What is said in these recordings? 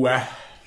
Ua.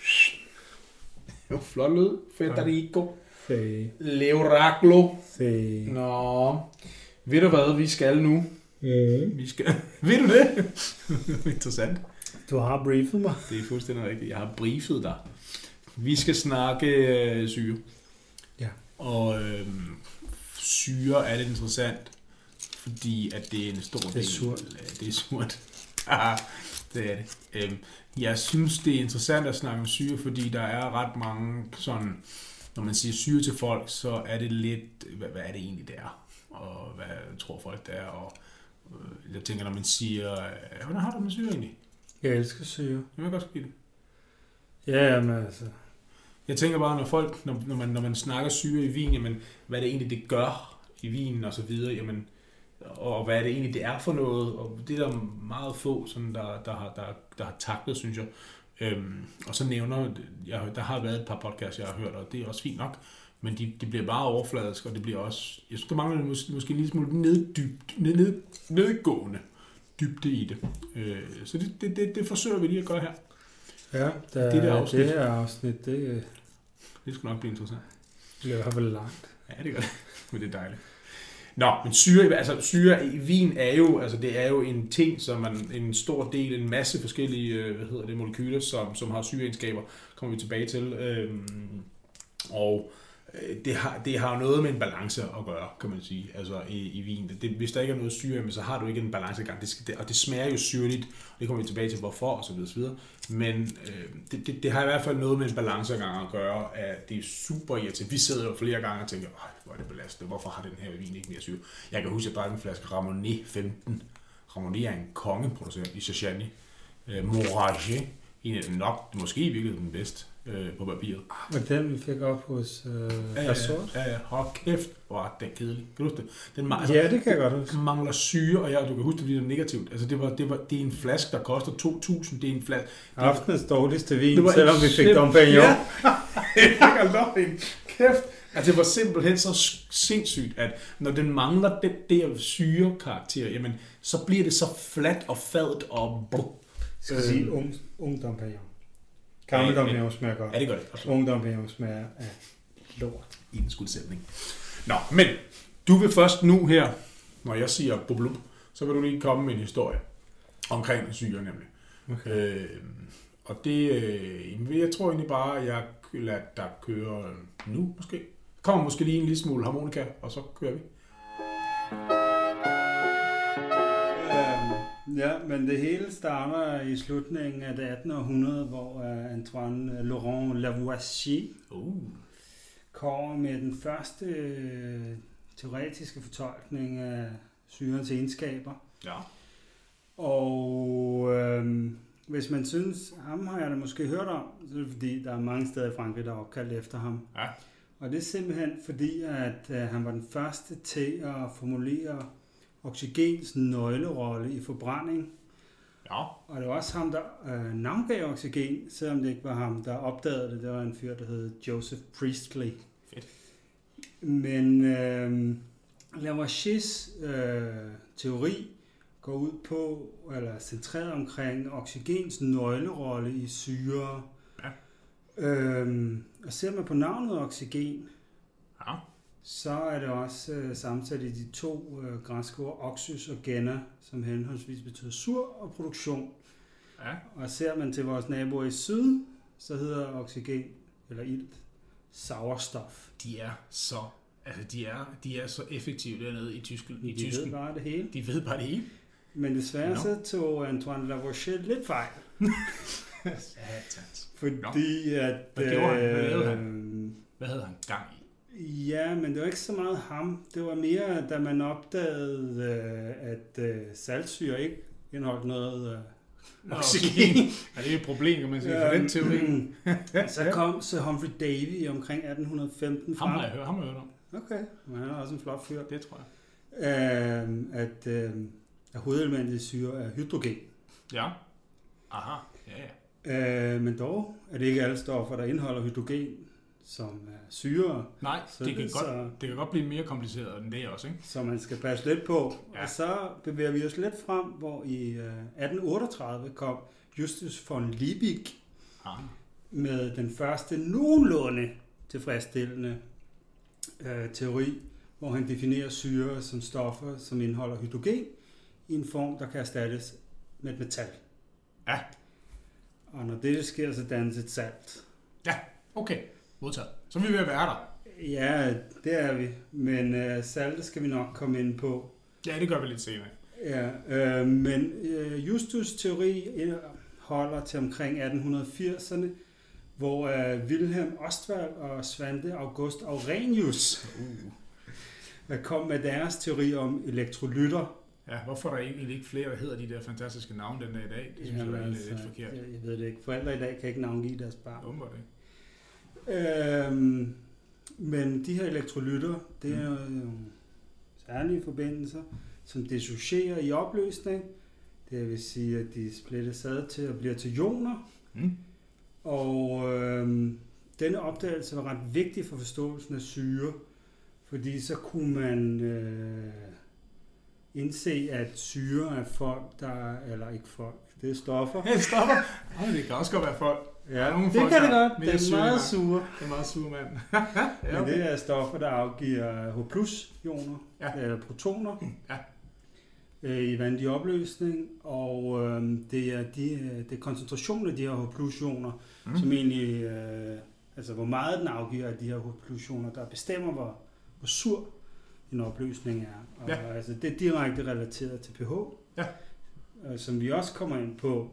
Jo, flot lyd. Federico. L'Oracolo. Nå. Ved du hvad vi skal nu? Vi skal... Ved du det? Interessant. Du har briefet mig. Det er fuldstændig rigtigt. Jeg har briefet dig. Vi skal snakke syre. Ja. Og syre er lidt interessant, fordi at det er en stor del. Det er surt. Det er surt. Det er det. Jeg synes, det er interessant at snakke om syre, fordi der er ret mange sådan, når man siger syre til folk, så er det lidt, hvad er det egentlig, det er? Og hvad tror folk, det er? Og jeg tænker, når man siger, hvordan har du med syre egentlig? Jeg elsker syre. Jeg vil godt skrive det. Ja, men altså... Jeg tænker bare, når folk, når man snakker syre i vin, jamen, hvad det egentlig det gør i vinen og så videre, jamen, og hvad det egentlig det er for noget, og det er der meget få, sådan, der har taklet, synes jeg. Og så nævner, der har været et par podcasts, jeg har hørt, og det er også fint nok, men de bliver bare overfladisk, og det bliver også, jeg synes, der mangler måske en lille smule nedgående dybde i det. Så det forsøger vi lige at gøre her. Ja, det her afsnit, det skal nok blive interessant. Det bliver i hvert fald langt. Ja, det gør det, men det er dejligt. Nå, men syre i vin er jo, altså det er jo en ting, som en stor del, en masse forskellige, molekyler, som har syreegenskaber, kommer vi tilbage til. Og det har jo noget med en balance at gøre, kan man sige, altså i vin. Hvis der ikke er noget syre, så har du ikke en balancegang, og det smager jo syrligt, og det kommer vi tilbage til, hvorfor, og så videre. Men det har i hvert fald noget med en balancegang at gøre, at det er super irriterende. Vi sidder jo flere gange og tænker, hvor er det belastende, hvorfor har den her vin ikke mere syre? Jeg kan huske, at jeg drak en flaske Ramonet 15. Ramonet er en kongeproducent i Chachani. Morage, en af dem nok, måske i virkeligheden den bedste på papiret. Men den vi fik op hos Resort? Ja. Hold kæft, hvor er det kedeligt. Kan du huske det? Ja, det kan jeg godt huske. Den mangler syre, og du kan huske, det bliver negativt. Altså, det er en flaske, der koster 2.000. Det er en flaske. Aftenens dårligste vin, selvom vi fik Dom Pérignon. Ja, jeg fik aldrig kæft. Altså, det var simpelthen så sindssygt, at når den mangler den der syrekarakter, jamen, så bliver det så fladt og fadt og... Skal sige ung Dom Pérignon. Gammel Dom Pérignon smager godt. Ja, det gør det. Ung Dom Pérignon smager af lort. I den skudsætning. Nå, men du vil først nu her, når jeg siger bublub, så vil du lige komme med en historie omkring syre nemlig. Okay. Og det, jeg tror egentlig bare, at jeg lader dig køre nu måske. Kommer måske lige en lille smule harmonika, og så kører vi. Ja, men det hele starter i slutningen af det 18. århundrede, hvor Antoine Laurent Lavoisier kommer med den første teoretiske fortolkning af syrens egenskaber. Ja. Og hvis man synes, ham har jeg da måske hørt om, så er det fordi, der er mange steder i Frankrig, der er opkaldt efter ham. Ja. Og det er simpelthen fordi, at han var den første til at formulere oxygens nøglerolle i forbrænding. Ja. Og det var også ham, der navngav oxygen, selvom det ikke var ham, der opdagede det. Det var en fyr, der hed Joseph Priestley. Fedt. Men Lavoisiers teori går ud på, eller centreret omkring oxygens nøglerolle i syre. Ja. Og ser man på navnet oxygen, ja, så er det også sammensat i de to græske ord oxys og gena, som henholdsvis betyder sur og produktion. Ja. Og ser man til vores naboer i syd, så hedder oxygen, eller ilt, sauerstoff. De er så effektive dernede i Tyskland. De ved bare det hele. De ved bare det hele. Men desværre så tog Antoine Lavoisier lidt fejl. Fordi at... Hvad gjorde han? Hvad lavede han? Hvad havde han gang i? Ja, men det var ikke så meget ham. Det var mere, da man opdagede, at saltsyre ikke indeholdt noget oxygen. Ja, det er et problem, kan man sige, for den teori. Så kom Sir Humphrey Davy omkring 1815 frem. Ham har jeg hørt om. Okay, men han er også en flot fyr. Det tror jeg. At hovedelementet i syre er hydrogen. Ja. Aha, ja. Men dog er det ikke alle stoffer, der indeholder hydrogen, som er syre. Nej, det kan godt blive mere kompliceret end det også, ikke? Så man skal passe lidt på. Ja. Og så bevæger vi os lidt frem, hvor i 1838 kom Justus von Liebig med den første nogenlunde tilfredsstillende teori, hvor han definerer syre som stoffer, som indeholder hydrogen i en form, der kan erstattes med et metal. Ja. Og når det sker, så dannes et salt. Ja, okay. Modtaget. Så vil vi være der. Ja, det er vi. Men salte skal vi nok komme ind på. Ja, det gør vi lidt senere. Ja, men Justus' teori holder til omkring 1880'erne, hvor Wilhelm Ostwald og Svante August Arrhenius kom med deres teori om elektrolytter. Ja, hvorfor er der egentlig ikke flere, der hedder de der fantastiske navne den dag i dag? Det synes jeg er lidt forkert. Jeg ved det ikke. Forældre i dag kan ikke navngive deres barn. Umiddelbart ikke. Men de her elektrolytter, det er nogle særlige forbindelser, som dissocierer i opløsning. Det vil sige, at de splittes ad til og bliver til ioner. Og denne opdagelse var ret vigtig for forståelsen af syre, fordi så kunne man indse, at syre er folk, eller ikke folk, det er stoffer. Det er stoffer? Det kan også godt være folk. Ja, det folk, kan det godt. Det er meget sure. Det er meget sure, mand. Ja, okay. Men det er stoffer, der afgiver H+-ioner, eller protoner, i vandig opløsning, og det er koncentrationen af de her H+-ioner, som egentlig, altså hvor meget den afgiver af de her H+-ioner, der bestemmer, hvor sur en opløsning er. Og altså, det er direkte relateret til pH, som vi også kommer ind på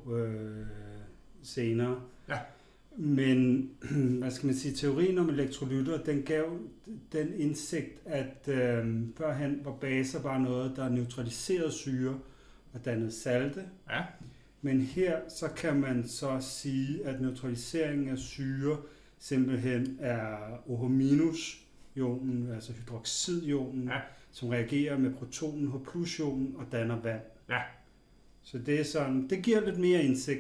senere. Ja. Men, hvad skal man sige, teorien om elektrolytter, den gav den indsigt, at førhen var baser bare noget, der neutraliserede syre og dannede salte. Ja. Men her, så kan man så sige, at neutraliseringen af syre simpelthen er OH-ionen, altså hydroxidionen, som reagerer med protonen H+-ionen og danner vand. Ja. Så det er sådan, det giver lidt mere indsigt.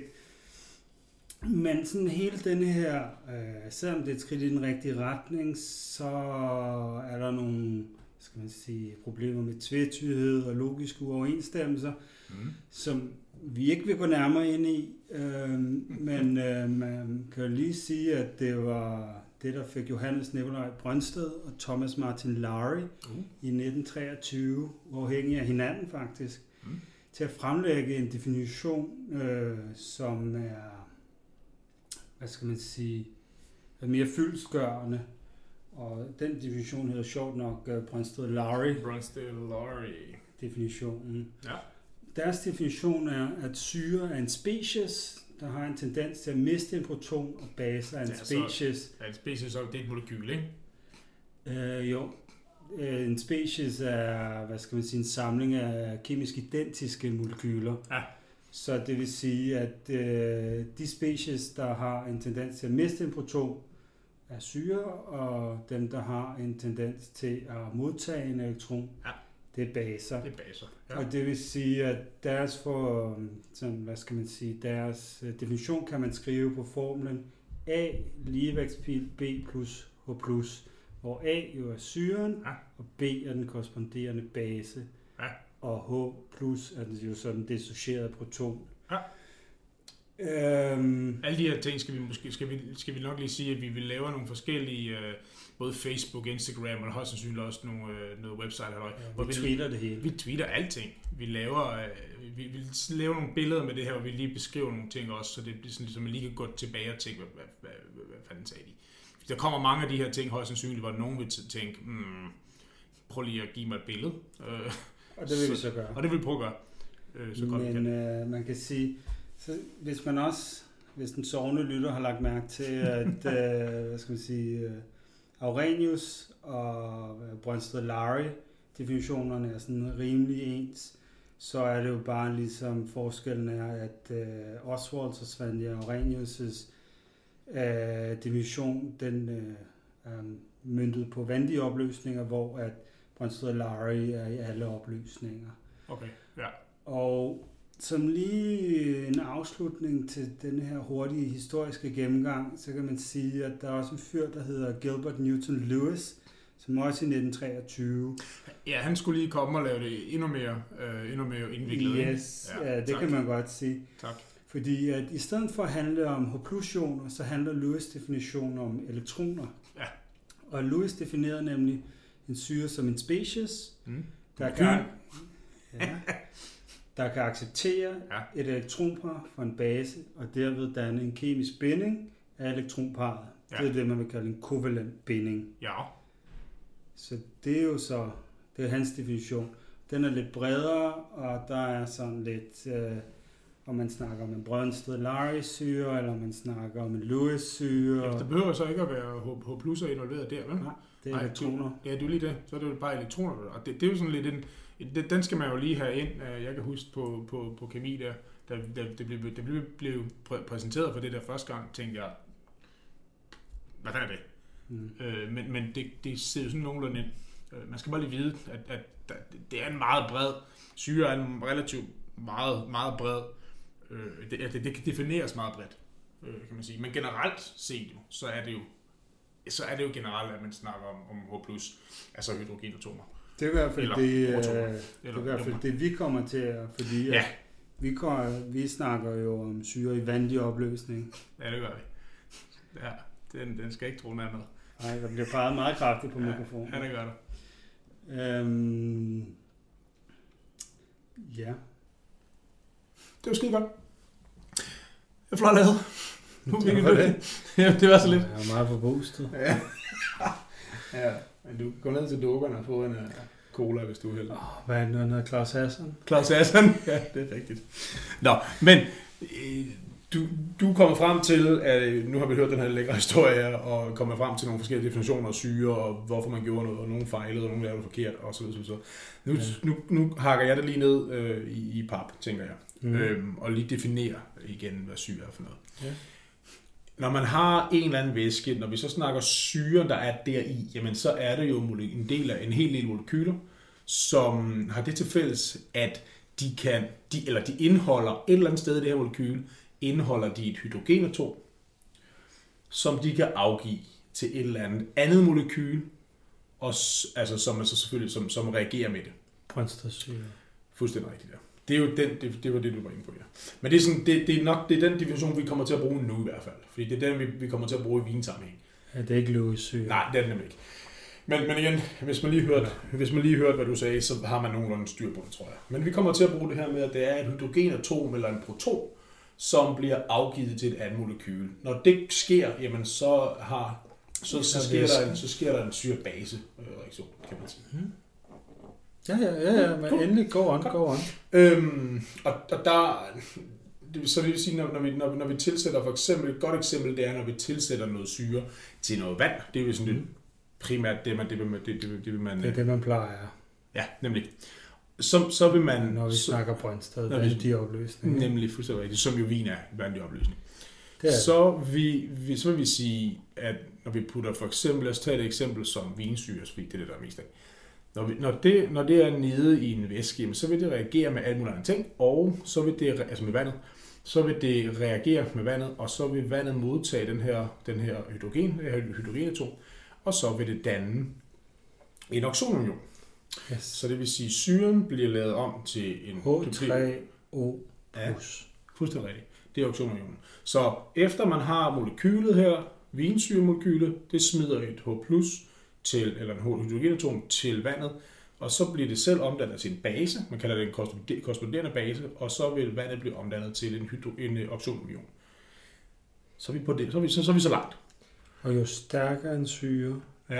Men sådan hele denne her, selvom det er et skridt i den rigtige retning, så er der nogle, skal man sige, problemer med tvetydighed og logiske uoverensstemmelser, som vi ikke vil gå nærmere ind i. Men man kan jo lige sige, at det var det, der fik Johannes Nikolaj Brøndsted og Thomas Martin Lowry i 1923, uafhængig af hinanden faktisk, til at fremlægge en definition, som er, hvad skal man sige, er mere fyldestgørende. Og den definition hedder sjovt nok Brøndsted-Lowry. Definitionen. Ja. Deres definition er, at syre er en species, der har en tendens til at miste en proton, og base er en species. En species, så det er et molekyl, ikke? Jo. En species er, hvad skal man sige, en samling af kemisk identiske molekyler. Ja. Så det vil sige, at de species, der har en tendens til at miste en proton, er syre, og dem, der har en tendens til at modtage en elektron, det er baser. Det er baser. Ja. Og det vil sige, at deres deres definition kan man skrive på formlen A ligevægtspil B plus H+, hvor A jo er syren, og B er den korresponderende base, og H plus er den jo sådan dissocierede proton. Ja. Alle de her ting skal vi nok lige sige, at vi vil lave nogle forskellige, både Facebook, Instagram og højst sandsynligt også noget website. Vi tweeter det hele. Vi tweeter alting. Vi laver nogle billeder med det her, og vi lige beskriver nogle ting også, så det bliver sådan, så man lige kan gå tilbage og tænke, hvad fanden sagde de? Der kommer mange af de her ting højst sandsynligt, hvor nogen vil tænke, prøv lige at give mig et billede. Og det vil vi så gøre. Og det vil vi prøve at gøre. Men man kan sige, så hvis den sovende lytter har lagt mærke til, at hvad skal man sige, Arrhenius og Brøndsted-Lowry definitionerne er sådan rimelig ens, så er det jo bare ligesom forskellen er, at Oswalds og Svante Arrhenius' definition, den er møntet på vandige opløsninger, hvor at Brøndsted-Lowry er i alle opløsninger. Okay, ja. Og som lige en afslutning til den her hurtige historiske gennemgang, så kan man sige, at der er også en fyr, der hedder Gilbert Newton Lewis, som også i 1923. Ja, han skulle lige komme og lave det endnu mere indviklet. Yes, ja, det tak. Kan man godt sige. Tak. Fordi at i stedet for at handle om H+-ioner, så handler Lewis' definition om elektroner. Ja. Og Lewis definerede nemlig en syre som en species, der kan acceptere et elektronpar fra en base, og derved danne en kemisk binding af elektronparet. Ja. Det er det, man vil kalde en kovalent binding. Ja. Så det er jo så, det er hans definition. Den er lidt bredere, og der er sådan lidt, om man snakker om en Brønsted-Lary-syre, eller om man snakker om en Lewis-syre. Ja, der behøver så ikke at være H+'er involveret der, vel? Nej, det er elektroner. Ja, det er jo lige det. Så er det jo bare elektroner. Og det er jo sådan lidt den skal man jo lige have ind. Jeg kan huske på kemi da det blev præsenteret for det der første gang, tænkte jeg, hvad er det? Men det ser jo sådan nogenlunde ind. Man skal bare lige vide, at det er en meget bred syre, er en relativt meget bred. Det kan defineres meget bredt, kan man sige. Men generelt set jo, så er det jo generelt, at man snakker om H+, altså hydrogenatomer. Det er i hvert fald det, vi kommer til at, fordi vi snakker jo om syre i vandig opløsning. Ja, det gør vi. Ja, den skal ikke tro noget andet. Nej, der bliver peget meget kraftigt på mikrofonen. Ja, det gør der. Ja. Det var skide godt. Det er flot lavet. Det var så lidt. Jeg er meget forboostet. Ja, men du går ned til dukkerne og får en cola, hvis du er heldig. Hvad er det, noget Claus Hassan? Claus Hassan, ja, det er rigtigt. Nå, men du kommer frem til, at nu har vi hørt den her lækre historie, og kommer frem til nogle forskellige definitioner af syre, og hvorfor man gjorde noget, og nogle fejlede, og nogle lavede det forkert, og så videre. Nu hakker jeg det lige ned i pap, tænker jeg, og lige definerer igen, hvad syre er for noget. Ja. Når man har en eller anden væske, når vi så snakker syre, der er deri, jamen så er det jo en hel del molekyler, som har det til fælles, at de indeholder et eller andet sted i det her molekyl, indeholder de et hydrogenatom, som de kan afgive til et eller andet molekyl, og altså som man så selvfølgelig som reagerer med det. Brøndstedsyre. Fuldstændig rigtigt, ja. Det er jo det var det, du var inde på, ja. Men det er sådan, det er den definition, vi kommer til at bruge nu i hvert fald. Fordi det er den, vi kommer til at bruge i vinsammenhæng. Ja, det er ikke Lewis-syre. Nej, det er det nemlig ikke. Men igen, hvis man lige hørte, hvad du sagde, så har man nogenlunde styr på det, tror jeg. Men vi kommer til at bruge det her med, at det er et hydrogenatom eller en proton, som bliver afgivet til et andet molekyl. Når det sker, jamen så sker der en syre-base-reaktion, kan man sige. Ja, men endelig go on. Og der, så det vil sige, når vi tilsætter for eksempel, et godt eksempel, det er, når vi tilsætter noget syre til noget vand. Det er jo sådan lidt primært det man... Det er det, man plejer. Ja, nemlig. Så vil man... Når vi snakker Brøndsted, vandig opløsning. Nemlig, fuldstændig rigtigt, som jo vin er vandig opløsning. Så vil vi sige, at når vi putter for eksempel, lad os tage et eksempel som vinsyre, fordi det er det, der er mest af. Når det er nede i en væske, så vil det reagere med alle mulige andre ting, og så vil det, altså med vandet, så vil det reagere med vandet, og så vil vandet modtage den her hydrogenatom, og så vil det danne en oxonunion. Yes. Så det vil sige, at syren bliver lavet om til en H3O+. Ja, fuldstændig rigtigt. Det er oxonunionen. Så efter man har molekylet her, vinsyremolekylet, det smider et H+, eller en hydrogenatom til vandet, og så bliver det selv omdannet til en base, man kalder det en korresponderende base, og så vil vandet blive omdannet til en oxonunion. Så er vi så langt. Og jo stærkere en syre,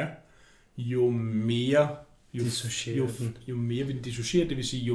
jo mere dissocierer den. Jo mere vil den dissociere, det vil sige,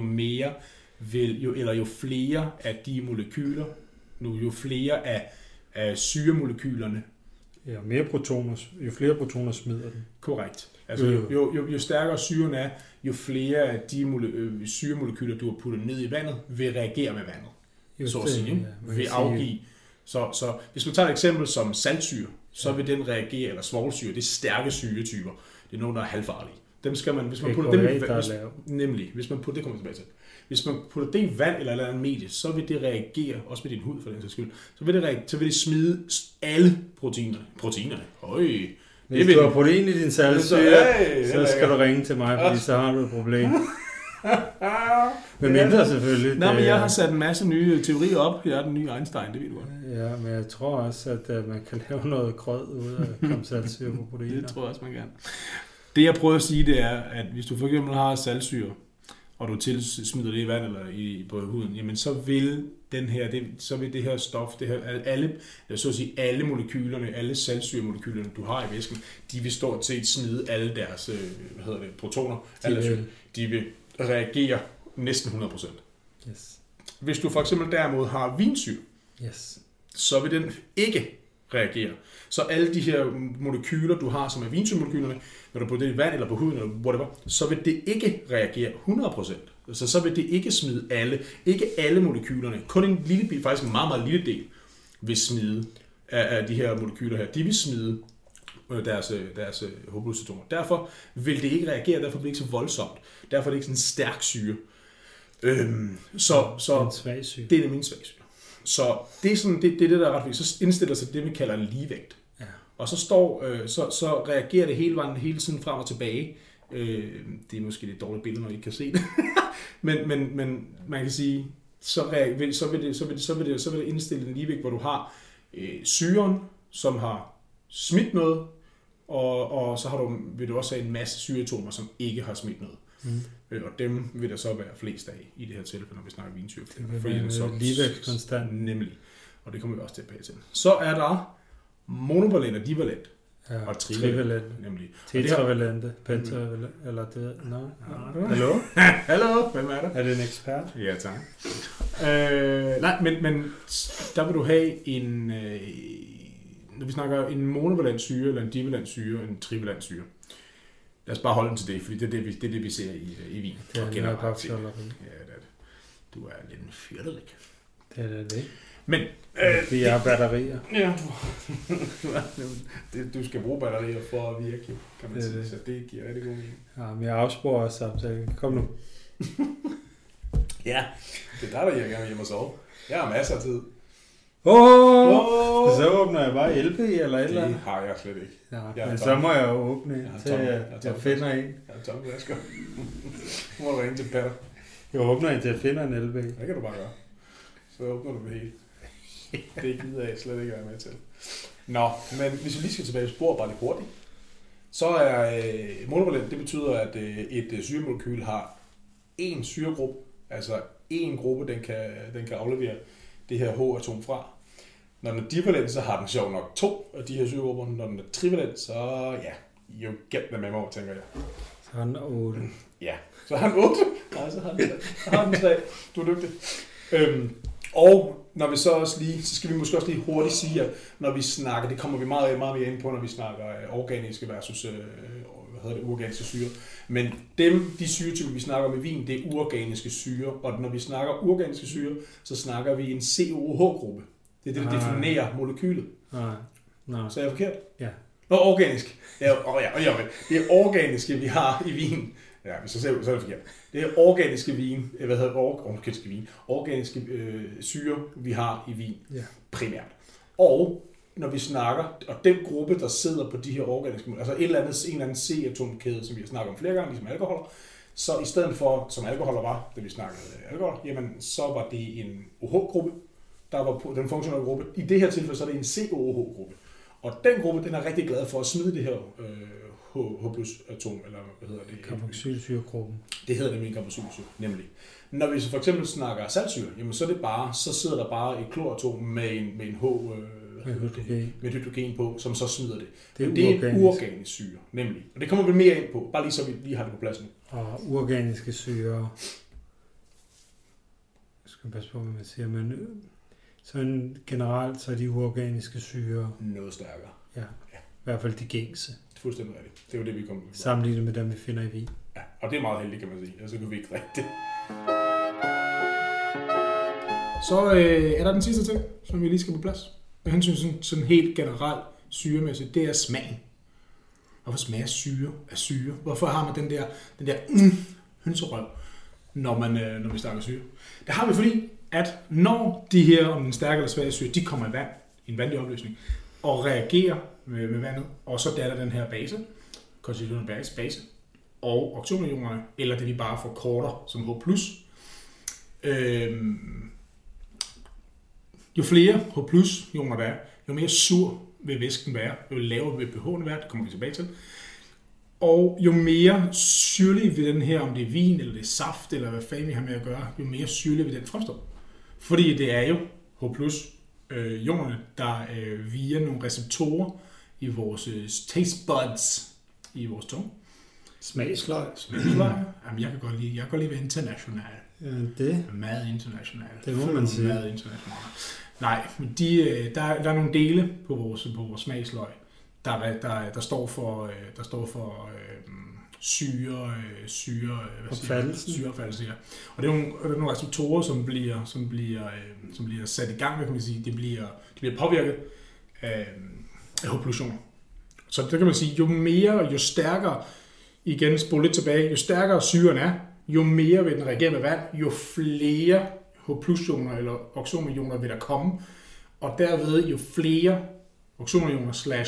jo flere af de molekyler, jo flere af syremolekylerne. Ja, jo flere protoner smider den. Korrekt. Altså, jo stærkere syren er, jo flere af de syremolekyler, du har puttet ned i vandet, vil reagere med vandet. Så at sige, vil afgive. Så hvis man tager et eksempel som saltsyre, så vil den reagere, eller svovlsyre, det er stærke syretyper. Det er nogle, der er halvfarlige. Dem skal man, hvis man putter dem i vand, hvis man putter, det kommer tilbage til. Hvis man putter det i vand eller et andet medie, så vil det reagere, også med din hud for den sags skyld, så vil det smide alle proteinerne. Hvis du har protein i din saltsyre, så skal du ringe til mig, fordi så har du et problem. Men mindre selvfølgelig. Nej, men jeg har sat en masse nye teorier op. Jeg er den nye Einstein, det ved du godt. Ja, men jeg tror også, at man kan lave noget grød ud af komsaltsyre på proteiner. Det tror jeg også, man kan. Det jeg prøver at sige, det er, at hvis du for eksempel har saltsyre, og du smider det i vand eller på huden, jamen så vil det her stof, alle molekylerne, alle saltsyremolekylerne, du har i væsken, de vil stort set smide alle deres protoner. De vil reagere næsten 100%. Yes. Hvis du for eksempel derimod har vinsyre, så vil den ikke reagere. Så alle de her molekyler, du har, som er vinsyremolekylerne, når du putter det i vand eller på huden, eller whatever, så vil det ikke reagere 100%. Så vil det ikke smide ikke alle molekylerne, kun en lille, faktisk en meget, meget lille del, vil smide af de her molekyler her. De vil smide deres hovedblodcetoner. Derfor vil det ikke reagere, derfor bliver det ikke så voldsomt. Derfor er det ikke sådan en stærk syre. Så det er en svag syre. Det er nemlig en svag syre. Så det er sådan, det der er ret vigtigt. Så indstiller sig det, vi kalder en ligevægt. Ja. Og så så reagerer det hele tiden frem og tilbage. Det er måske lidt dårligt billede, når I ikke kan se det. men man kan sige, så vil det indstille en ligevægt, hvor du har syren, som har smidt noget, og så vil du også have en masse syreatomer, som ikke har smidt noget. Og dem vil der så være flest af i det her tilfælde, når vi snakker vinsyre. Det vil være ligevægtskonstant. Nemlig. Og det kommer vi også tilbage til. Så er der monovalent og divalent. Ja, og trivalent. Nemlig. Tetravalente, pentavalente, eller det... Nej. Hallo? Hallo, hvem er der? Er det en ekspert? Ja, tak. Nej, men der vil du have en... når vi snakker en monovalent syre, eller en divalent syre, en trivalent syre. Lad os bare holde den til det, fordi det er det, vi ser i vin. Det er noget bakfjolleri. Ja, det er det. Du er lidt en fyrderik. Det er det. Men... det er batterier. Ja, du skal bruge batterier for at virke, kan man sige. Så det giver rigtig god mening. Ja, men jeg afsporer også samtalen. Kom nu. Ja, det er der gerne hjemme og sove. Jeg har masser af tid. Så åbner jeg bare LP eller et eller andet. Det har jeg slet ikke. Ja, men så må jeg jo åbne, til jeg finder en. Jeg har tomme flasker. Nu må du ringe til Peter. Jeg åbner en til at finde en LP. Det kan du bare gøre. Så åbner du det hele. Det gider jeg slet ikke være med til. Nå, men hvis vi lige skal tilbage på sporet bare lidt hurtigt, så er monovalent, det betyder, at et syremolekyl har én syregruppe, altså én gruppe, den kan aflevere det her H-atom fra. Når den er divalent, så har den sjov nok 2 af de her syregrupper. Når den er trivalent, så ja, you get them memo, tænker jeg. Så har den 8. Ja, så har den 8. Nej, så har den 3. Du er dygtig. Og når vi så skal vi måske også lige hurtigt sige, at når vi snakker, det kommer vi meget mere ind på, når vi snakker organiske versus uorganiske syre. Men de syretyper, vi snakker om i vin, det er uorganiske syre. Og når vi snakker uorganiske syre, så snakker vi en COOH-gruppe. Det er det, der definerer molekylet. Nej. Så er jeg forkert? Ja. Nå, organisk. Ja, det er organiske, vi har i vin. Ja, så er det forkert. Det er organiske vin, organiske syre, vi har i vin, primært. Og når vi snakker, og den gruppe, der sidder på de her organiske, altså en eller anden C-atomkæde, som vi har snakket om flere gange, ligesom alkoholer, så i stedet for, som alkoholer var, da vi snakkede alkohol, jamen så var det en OH-gruppe, der var på den funktionelle gruppe. I det her tilfælde, så er det en COOH-gruppe. Og den gruppe, den er rigtig glad for at smide det her H+-atom, eller hvad hedder det? Carboxylsyregruppen. Det hedder nemlig en carboxylsyre, nemlig. Når vi så for eksempel snakker saltsyre, jamen så sidder der bare et kloratom med en H, med hydrogen på, som så smider det. Det er en uorganisk syre, nemlig. Og det kommer vi mere ind på, bare lige så vi lige har det på plads nu. Og uorganiske syre, jeg skal passe på, hvad man siger, men sådan generelt så er de uorganiske syre noget stærkere. Ja. I hvert fald de gængse. Fuldstændig rigtigt. Det er jo det, vi kommer på. Sammenlignet med dem, vi finder i vin. Ja, og det er meget heldigt, kan man sige. Og så kan vi ikke drikke det. Så er der den sidste ting, som vi lige skal på plads. Med hensyn sådan helt generelt syremæssigt, det er smagen. Hvorfor smager syre af syre? Hvorfor har man den der hønserøv, når vi snakker syre? Det har vi fordi, at når de her, om den stærke eller svage syre, de kommer i vand, i en vandlig opløsning, og reagerer med vandet, og så danner den her base, konstituerende base, og oxonionerne, eller det vi bare forkorter som H+. Jo flere H+-ioner der er, jo mere sur vil væsken være, jo lavere vil pH'en være, det kommer vi tilbage til. Og jo mere syrlig vil den her, om det er vin, eller det er saft, eller hvad fanden vi har med at gøre, jo mere syrlig vil den fremstå. Fordi det er jo H+-ionerne, der via nogle receptorer i vores taste buds, i vores tunge. Smagsløg. Jamen, jeg kan godt lide være international. Ja, det. Meget international. Det må man sige. Meget international. Nej, men der er nogle dele på vores smagsløg, der står for syreopfattelse. Ja. Og det er nogle receptorer, som bliver sat i gang, hvad kan man sige, de bliver påvirket af H+-ioner. Så det kan man sige, jo stærkere, igen spole lidt tilbage, jo stærkere syren er, jo mere vil den reagere med vand, jo flere H+-ioner eller oxonioner vil der komme, og derved jo flere oxonioner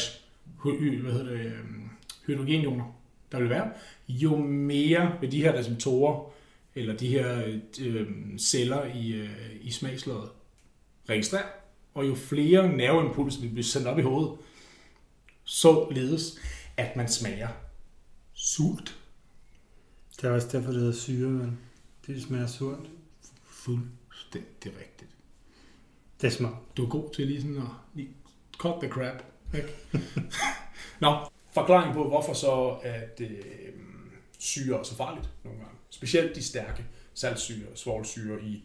hydrogenioner der vil være, jo mere vil de her receptorer eller de her celler i smagsløget registrere, og jo flere nerveimpulser vil blive sendt op i hovedet, således at man smager surt. Det er også derfor, det hedder syre, men det smager surt. Fuldstændig rigtigt. Det er smart. Du er god til lige sådan at cut the crap. Ikke? Nå, forklaring på, hvorfor så at syre er så farligt nogle gange. Specielt de stærke saltsyre, svovlsyre i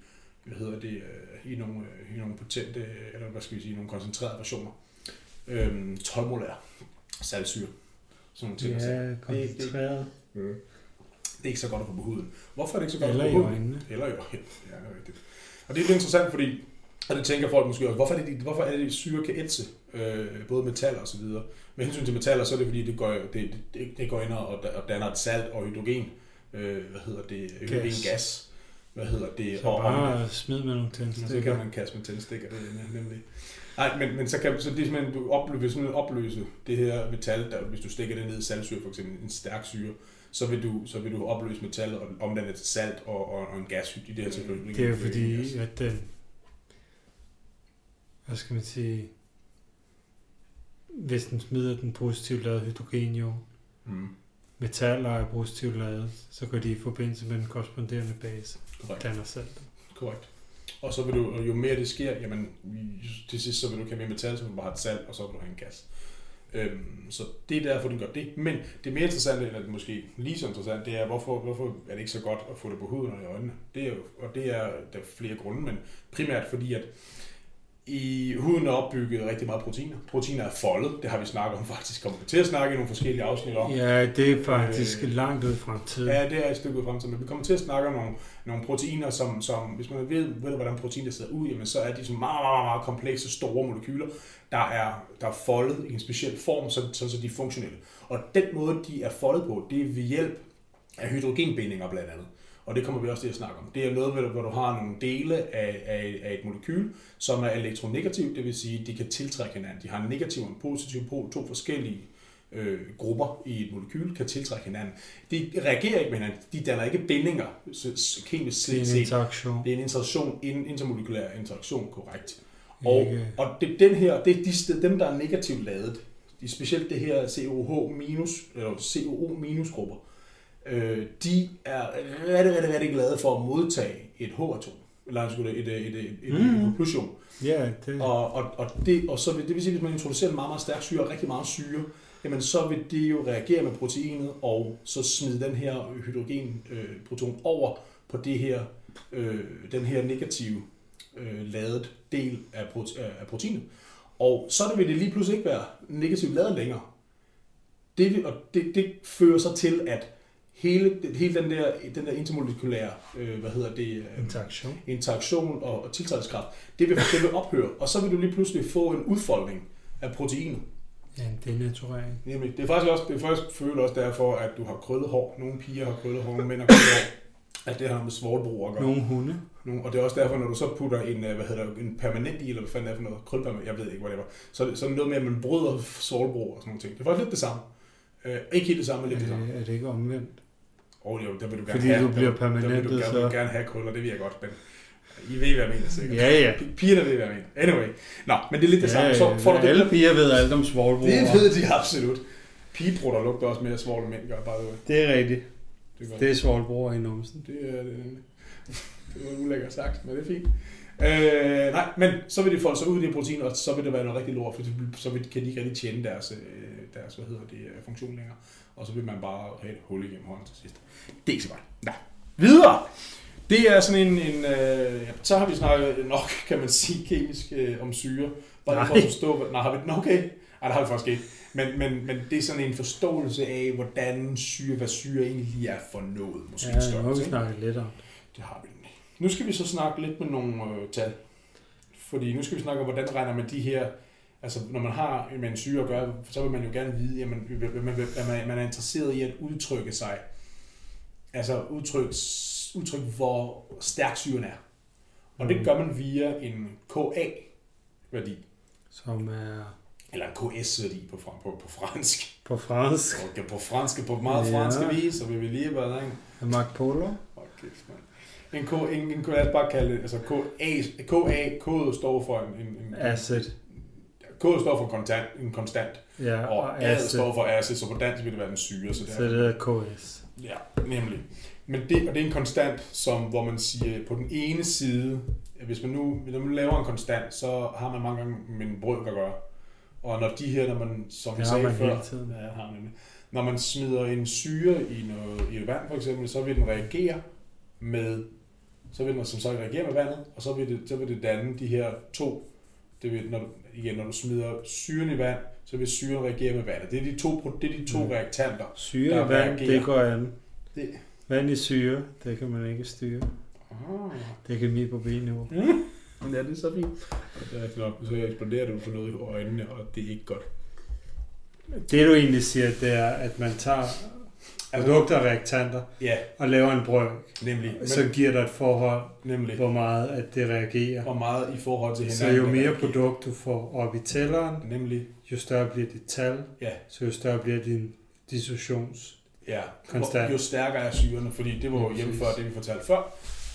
nogle potente, eller hvad skal vi sige, nogle koncentrerede versioner. 12 molær saltsyre. Sådan nogle ting. Ja, koncentreret. Det er ikke så godt at få på huden. Hvorfor er det ikke så godt eller at få på huden? Eller i øjnene. Ja, det er rigtigt. Og det er lidt interessant, fordi, og det tænker folk måske også, hvorfor er det, at syre kan ætse både metaller og så videre. Med hensyn til metaller, så er det fordi, det går ind og danner et salt og hydrogen. Hydrogengas. Så bare smid med nogle tændstikker. Så kan man kaste med tændstikker, det er nemlig. Nej, men så det er simpelthen, du opløse det her metal, der, hvis du stikker det ned i saltsyre, for eksempel en stærk syre, så vil du opløse metallet og omdanne det til salt og en gas i det her tilfælde. Det er jo fordi, at den, hvad skal man sige, hvis den smider den positivt lavede hydrogenion, metaller er positivt lavet, så går de i forbindelse med den korresponderende base, danner salt. Korrekt. Og så vil du, jo mere det sker, jamen, til sidst så vil du ikke have mere metal, så vil du bare have et salt, og så vil du have en gas. Så det er derfor, den gør det. Men det mere interessante, eller måske lige så interessant, det er, hvorfor er det ikke så godt at få det på huden og i øjnene. Det er der er flere grunde, men primært fordi, at i huden er opbygget rigtig meget proteiner. Proteiner er foldet, det har vi snakket om faktisk. Kommer vi til at snakke i nogle forskellige afsnit om. Ja, det er faktisk langt ud i fremtiden. Ja, det er et stykke ud i fremtiden, men vi kommer til at snakke om nogle proteiner, som hvis man ved hvordan proteiner sidder ud, jamen, så er de så meget, meget, meget komplekse, store molekyler, der er foldet i en speciel form, så de er funktionelle. Og den måde, de er foldet på, det er ved hjælp af hydrogenbindinger blandt andet. Og det kommer vi også til at snakke om. Det er noget, hvor du har nogle dele af et molekyl, som er elektronegativt, det vil sige, at de kan tiltrække hinanden. De har en negativ og en positiv pol, to forskellige grupper i et molekyl, kan tiltrække hinanden. De reagerer ikke med hinanden, de danner ikke bindinger, kemisk set. Det er en interaktion. Det er en interaktion, en intermolekylær interaktion, korrekt. Og det, den her, det er dem, der er negativt ladet. Specielt det her COO-grupper. De er rigtig glade for at modtage et H-atom, eller et H+-ion. Ja, det. Og så vil det vil sige, at hvis man introducerer en meget, meget stærk syre, rigtig meget syre, jamen så vil det jo reagere med proteinet, og så smide den her hydrogenproton over på det her, den her negative ladet del af proteinet. Og så vil det lige pludselig ikke være negativt ladet længere. Det fører så til, at hele den der intermolekylære interaktion og tiltrædelseskraft, det vil ophøre, og så vil du lige pludselig få en udfoldning af proteinet. Ja, det er naturering. Nemlig. Det er faktisk føler også derfor, at du har krøllet hår. Nogle piger har krøllet hår, nogle mænd har krøllet hår. At det har med svovlbrug at gøre. Nogle hunde. Og det er også derfor, når du så putter en permanent i, eller hvad fanden er for noget, krølpermanent, jeg ved ikke, hvad det var, så er det noget med, at man bryder svovlbrug og sådan nogle ting. Det er faktisk lidt det samme. Ikke helt det samme, men lidt det samme. Er det ikke omvendt? Jo, der vil du gerne Fordi have. du bliver Der permanentet, vil du gerne have krøller, det vil jeg godt, men I ved, hvad jeg mener sikkert. Ja. Pigerne ved, hvad jeg mener. Anyway. Nå, men det er lidt det samme. Så får du alle piger ved alt om svovlbruger. Det ved de absolut. Pigebrutter lugter også mere svovl, end mænd gør, bare ved. Det er rigtigt. Det er svovlbruger i numsen. Det var ulækkert sagt, men det er fint. Nej, men så vil de få så ud i det protein, og så vil det være noget rigtig lort, for så kan de ikke rigtig tjene deres funktion længere. Og så vil man bare have et hul igennem hånden til sidst. Det er ikke så godt. Nej. Videre! Det er sådan så har vi snakket nok, kan man sige, kemisk om syre. Bare for at forstå, nej, har vi den okay? Nej, det har vi faktisk ikke. Men det er sådan en forståelse af, hvordan hvad syre egentlig er for noget. Måske ja, nu har vi snakket lidt om det. Har vi den. Nu skal vi så snakke lidt med nogle tal. Fordi nu skal vi snakke om, hvordan regner man de her. Altså, når man har med en syre at gøre, så vil man jo gerne vide, at man er interesseret i at udtrykke sig. Altså udtryk, hvor stærk syren er. Og det gør man via en Ka-værdi. Som er... Eller en KS-værdi på fransk. På fransk? Okay, på fransk, på meget franske vis, så vil vi lige være der. Marc Polo? Okay, en kan jeg bare kalde det, altså KA står for en acid. K står for en konstant, ja, og A står for acid, så på dansk vil det være en syre. Så det er KS. Ja, nemlig. Men det er en konstant, hvor man siger, på den ene side, hvis man nu laver en konstant, så har man mange gange med en brød at gøre. Og når de her, når man, som vi sagde før, når man smider en syre i vand for eksempel, så vil den reagere med, med vandet, og så vil det danne de her to. Det vil, når du smider syren i vand, så vil syren reagere med vandet. Det er de to reaktanter. Syre i vand, det går an. Vand i syre, det kan man ikke styre. Det kan blive på B-niveau. Ja, det er så fint. Det er rigtig nok. Så eksploderer du for noget i øjnene, og det er ikke godt. Det du egentlig siger, det er, at man tager produkter og reaktanter og laver en brøk. Nemlig. Så giver der et forhold, hvor meget at det reagerer. Hvor meget i forhold til hinanden. Så jo mere produkt du får op i tælleren, nemlig, jo større bliver dit tal, så jo større bliver din dissociations. Ja, jo stærkere er syrene, fordi det var jo hjemme før det, vi fortalte før,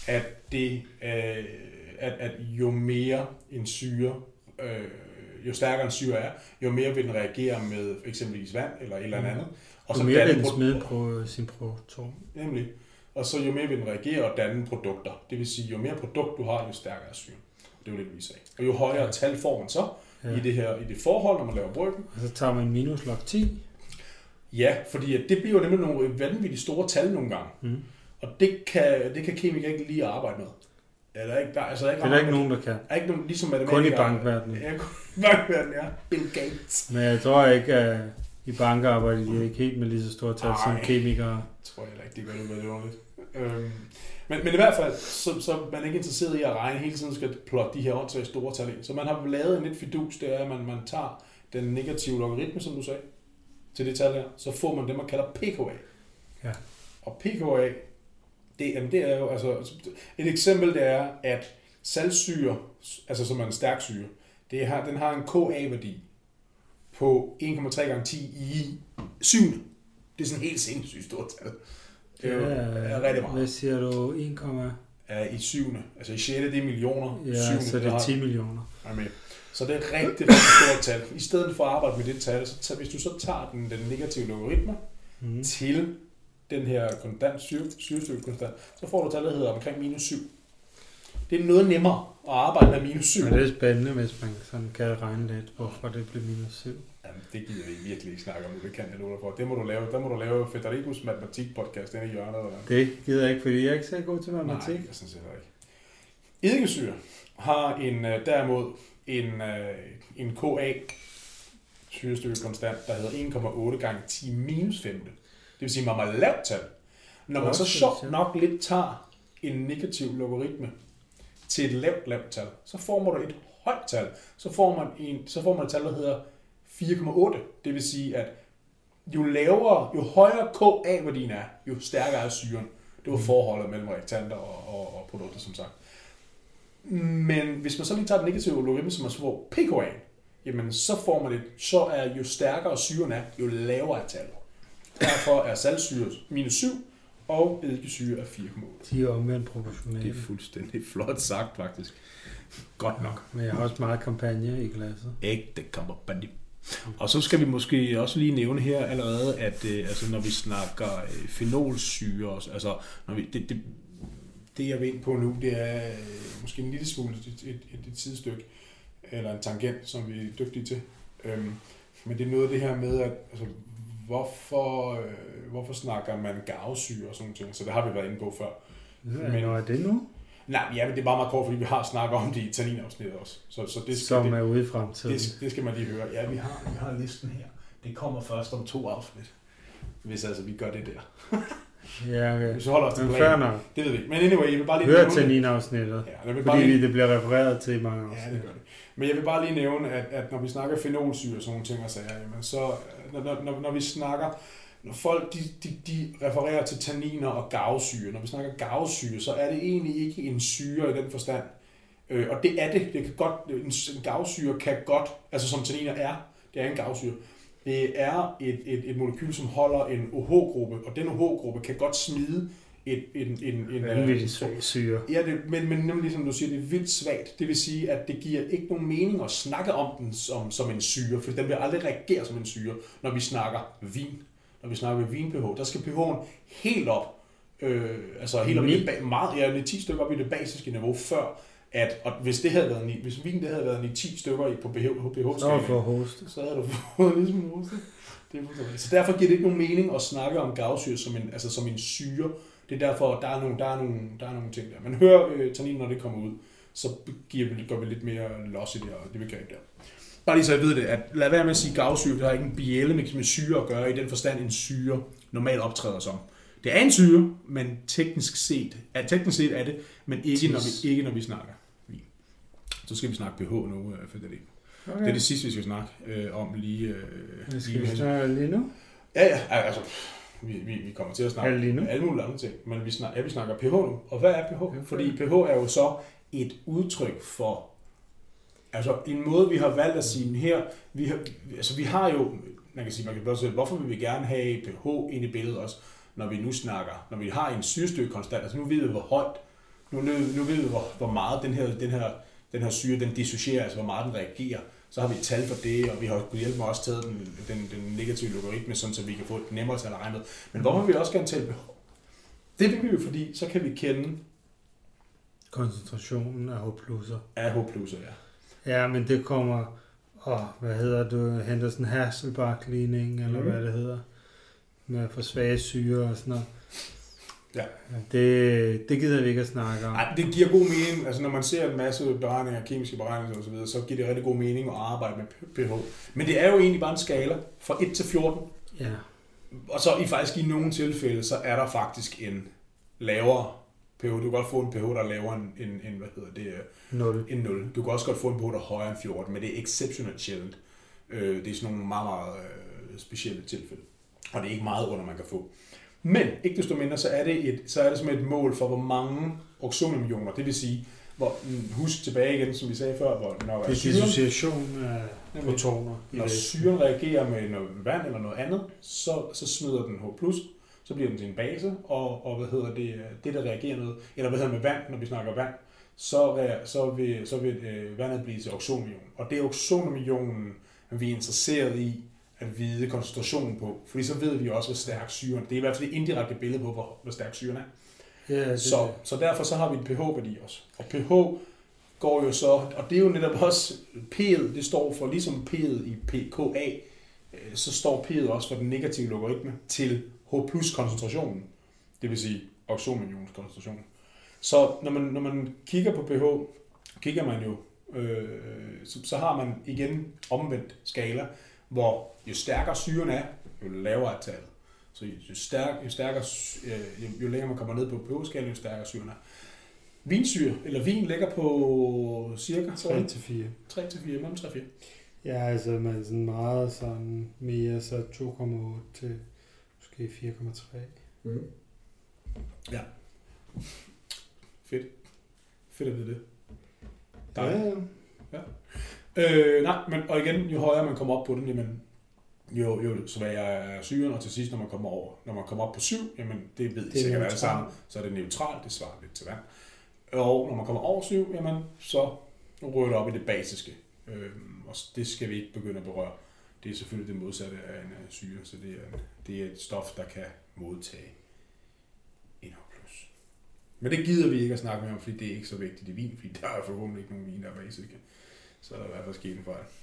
at jo mere en syre, jo stærkere en syre er, jo mere vil den reagere med eksempelvis vand eller et eller andet. Og jo mere vil den smide på sin proton. Nemlig. Og så jo mere vil den reagere og danne produkter. Det vil sige, jo mere produkt du har, jo stærkere er syren. Det er jo det, vi sagde. Og jo højere tal får man så i det forhold, når man laver brøken. Og så tager man minus log 10. Ja, fordi det bliver jo nemlig nogle vanvittigt store tal nogle gange. Og det kan kemikere ikke lige arbejde med. Det er ikke nogen, der kan. Er ikke nogen, ligesom kun i bankverdenen. Ja, bankverdenen, ja. Bill Gates. Men jeg tror ikke, at i banker arbejder de ikke helt med lige så store tal som kemikere. Tror jeg heller ikke, det gør det med det ordentligt. Men i hvert fald, så man er ikke interesseret i at regne hele tiden, skal plotte de her åndssvage store tal ind. Så man har lavet en lidt fidus, det er, at man tager den negative logaritme, som du sagde, til det tal her, så får man det, man kalder pKa. Ja. Og pKa, det er jo, altså, et eksempel det er, at saltsyre, altså som er en stærk syre, den har en Ka-værdi på 1,3 gange 10 i 7. Det er sådan helt sindssygt stort tal. Det er rigtig meget. Hvad siger du? 1, i 7. Altså i 6. det er millioner. Ja, 7. så det er 10 millioner. Så det er rigtig, rigtig stort tal. I stedet for at arbejde med det tal, så hvis du så tager den negative logaritme til den her syrestyrkekonstant, så får du tallet, der hedder omkring minus 7. Det er noget nemmere at arbejde med minus 7. Men det er spændende, hvis man sådan kan regne lidt, hvorfor det bliver minus 7. Jamen, det gider vi virkelig ikke snakke om, det kan jeg love dig for. Det må du lave. Der må du lave Federicus matematik-podcast, den i hjørnet. Eller? Det gider jeg ikke, fordi jeg er ikke så god til matematik. Nej, jeg synes heller ikke. Eddikesyre har derimod en Ka syrestyrkekonstant, der hedder 1,8 gange 10 minus 5. Det vil sige meget, meget lavt tal. Når man så sjovt nok lidt tager en negativ logaritme til et lavt tal, så får man et højt tal. Så får man et tal, der hedder 4,8. Det vil sige, at jo højere Ka-værdien er, jo stærkere er syren. Det var forholdet mellem reaktanter og produkter, som sagt. Men hvis man så lige tager den negative logaritme, som man så får pKa, jamen så er jo stærkere syren er, jo lavere er tallet. Derfor er saltsyre minus 7, og eddikesyre er 4,8. De er omvendt proportionale. Det er fuldstændig flot sagt, faktisk. Godt nok. Men jeg har også meget kampagne i glasset. Ægte kampagne. Og så skal vi måske også lige nævne her allerede, at altså, når vi snakker fenolsyre, altså når vi, det jeg vil ind på nu, det er måske en lille smule et sidestykke, eller en tangent, som vi er dygtige til. Men det er noget af det her med, at altså, hvorfor snakker man garvesyre og sådan noget. Så det har vi været inde på før. Men er det nu? Nej, ja, men det er bare meget kort, fordi vi har snakket om det i tanninafsnittet også. Så det som er ude i fremtiden. Det skal man lige høre. Ja, vi har listen her. Det kommer først om 2 afsnit. Hvis altså vi gør det der. Ja, okay. Så holder os til planen. Det ved vi ikke. Men anyway, jeg vil bare lige hør tanninafsnittet. Ja, fordi det bliver refereret til i mange afsnit. Ja, det gør det. Men jeg vil bare lige nævne, at når vi snakker fenolsyre og sådan nogle ting og sager, jamen så når vi snakker, når folk de refererer til tanniner og garvesyre, når vi snakker garvesyre, så er det egentlig ikke en syre i den forstand. Og det er det. Det kan godt, en garvesyre kan godt, altså som tanniner er, det er en garvesyre. Det er et molekyl, som holder en OH-gruppe, og den OH-gruppe kan godt smide en vanvittig syre. Ja, men nemlig som du siger, det er vildt svagt. Det vil sige, at det giver ikke nogen mening at snakke om den som en syre, for den vil aldrig reagere som en syre, når vi snakker vin. Når vi snakker vin-pH, der skal pH'en helt op, altså helt op i det meget, ja, 10 stykker op i det basiske niveau, før at, og hvis vin det havde været 10 stykker på pH-skalaen, så havde du fået ligesom en hoste. Så derfor giver det ikke nogen mening at snakke om garvesyre som en syre. Det er derfor, der er nogle ting der. Men hør tanninen, når det kommer ud, så går vi lidt mere los i det her, det begreb der. Bare lige så jeg ved det, at lad være med at sige garvesyre, det har ikke en bielle med syre at gøre, i den forstand en syre normalt optræder som. Det er en syre, men teknisk set er det, men ikke når vi snakker vin. Så skal vi snakke pH nu, for det. Okay. Det er det sidste, vi skal snakke om lige. Skal vi snakke lige nu? Ja, altså vi kommer til at snakke alle mulige andre ting, men vi snakker pH nu. Og hvad er pH? Okay. Fordi pH er jo så et udtryk for, altså en måde, vi har valgt at sige her, vi har jo, man kan bare sige, hvorfor vil vi gerne have pH ind i billedet også, når vi nu snakker, når vi har en syrestødekonstant, altså nu ved vi, hvor højt, nu ved vi, hvor meget den her syre, den dissocierer, altså hvor meget den reagerer. Så har vi et tal for det, og vi har på hjælp med også taget den negative logaritme, sådan så vi kan få et nemmere tal at regne med. Men hvorfor vil vi også gerne tælle pH? Det vil vi jo, fordi så kan vi kende koncentrationen af H+'er. Af H+'er, ja. Ja, men det kommer, Henderson-Hasselbalch-ligning, eller hvad det hedder, med for svage syre og sådan noget. Ja. Det gider vi ikke at snakke om. Ej, det giver god mening. Altså når man ser en masse beregninger, kemiske beregninger og så videre, så giver det rigtig god mening at arbejde med pH. Men det er jo egentlig bare en skala fra 1 til 14. Ja. Og så faktisk i nogle tilfælde, så er der faktisk en lavere pH. Du kan godt få en pH, der er lavere end 0. En 0. Du kan også godt få en pH, der er højere end 14, men det er exceptionelt sjældent. Det er sådan nogle meget, meget specielle tilfælde. Og det er ikke meget under, man kan få. Men ikke desto mindre, så er det som et mål for, hvor mange oxonimioner, det vil sige, husk tilbage igen, som vi sagde før, når det er dissociation af protoner. Når syren reagerer med noget vand eller noget andet, så smider den H+, så bliver den til en base, og det der reagerer med vand, når vi snakker vand, så vil vandet blive til oxonimion. Og det er oxonimionen, vi er interesseret i at vide koncentrationen på, fordi så ved vi også, hvor stærk syren. Det er i hvert fald et indirekte billede på, hvor stærk syren er. Ja, så derfor så har vi en pH-værdi også. Og pH går jo så, og det er jo netop også P'et, det står for ligesom P'et i pKa, så står P'et også for den negative logaritme til H+ koncentrationen, det vil sige oxonimionkoncentrationen. Så når man kigger på pH, kigger man jo, så har man igen omvendt skala, hvor jo stærkere syren er, jo lavere er tallet. Så jo længere man kommer ned på pH-skalaen, jo stærkere syren er. Vinsyre, eller vin, ligger på cirka 3-4. 3-4, mellem 3-4. Ja, altså man er sådan meget sådan mere, så 2,8 til måske 4,3. Mm. Ja. Fedt at vide det. Ja. Nej, men og igen, jo højere man kommer op på den, jamen, Jo, så jeg syren, og til sidst, når man kommer op på 7, jamen det ved I sikkert alle sammen, så er det neutralt, det svarer lidt til vand. Og når man kommer over 7, jamen så rører det op i det basiske, og det skal vi ikke begynde at berøre. Det er selvfølgelig det modsatte af en syre, så det er et stof, der kan modtage NH+. Men det gider vi ikke at snakke mere om, fordi det er ikke så vigtigt i vin, fordi der er forhåbentlig ikke nogen vin, der er basiske. Så er der i hvert fald sket en fejl.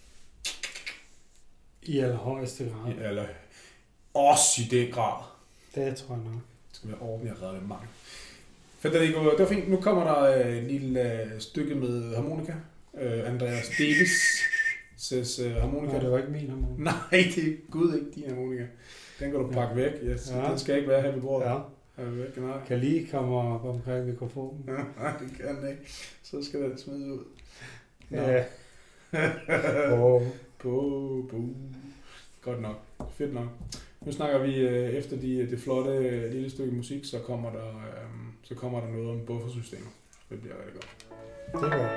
I allerhøjeste grad. Også i den grad. Det tror jeg nok. Det skal være ordentligt at redde mange. Federico, det var fint. Nu kommer der et lille stykke med harmonika. Andreas Davis' harmonika. Nej, det var ikke min harmonika. Nej, det er gud ikke din harmonika. Den kan du pakke væk. Yes. Ja. Den skal ikke være her ved bordet. Ja. Væk, nej. Kan lige komme op omkring mikrofonen? Nej, det kan den ikke. Så skal den smide ud. Ja. Godt nok. Fedt nok. Nu snakker vi efter det flotte lille stykke musik, så kommer der noget om buffersystemer. Det bliver rigtig godt. Det er godt.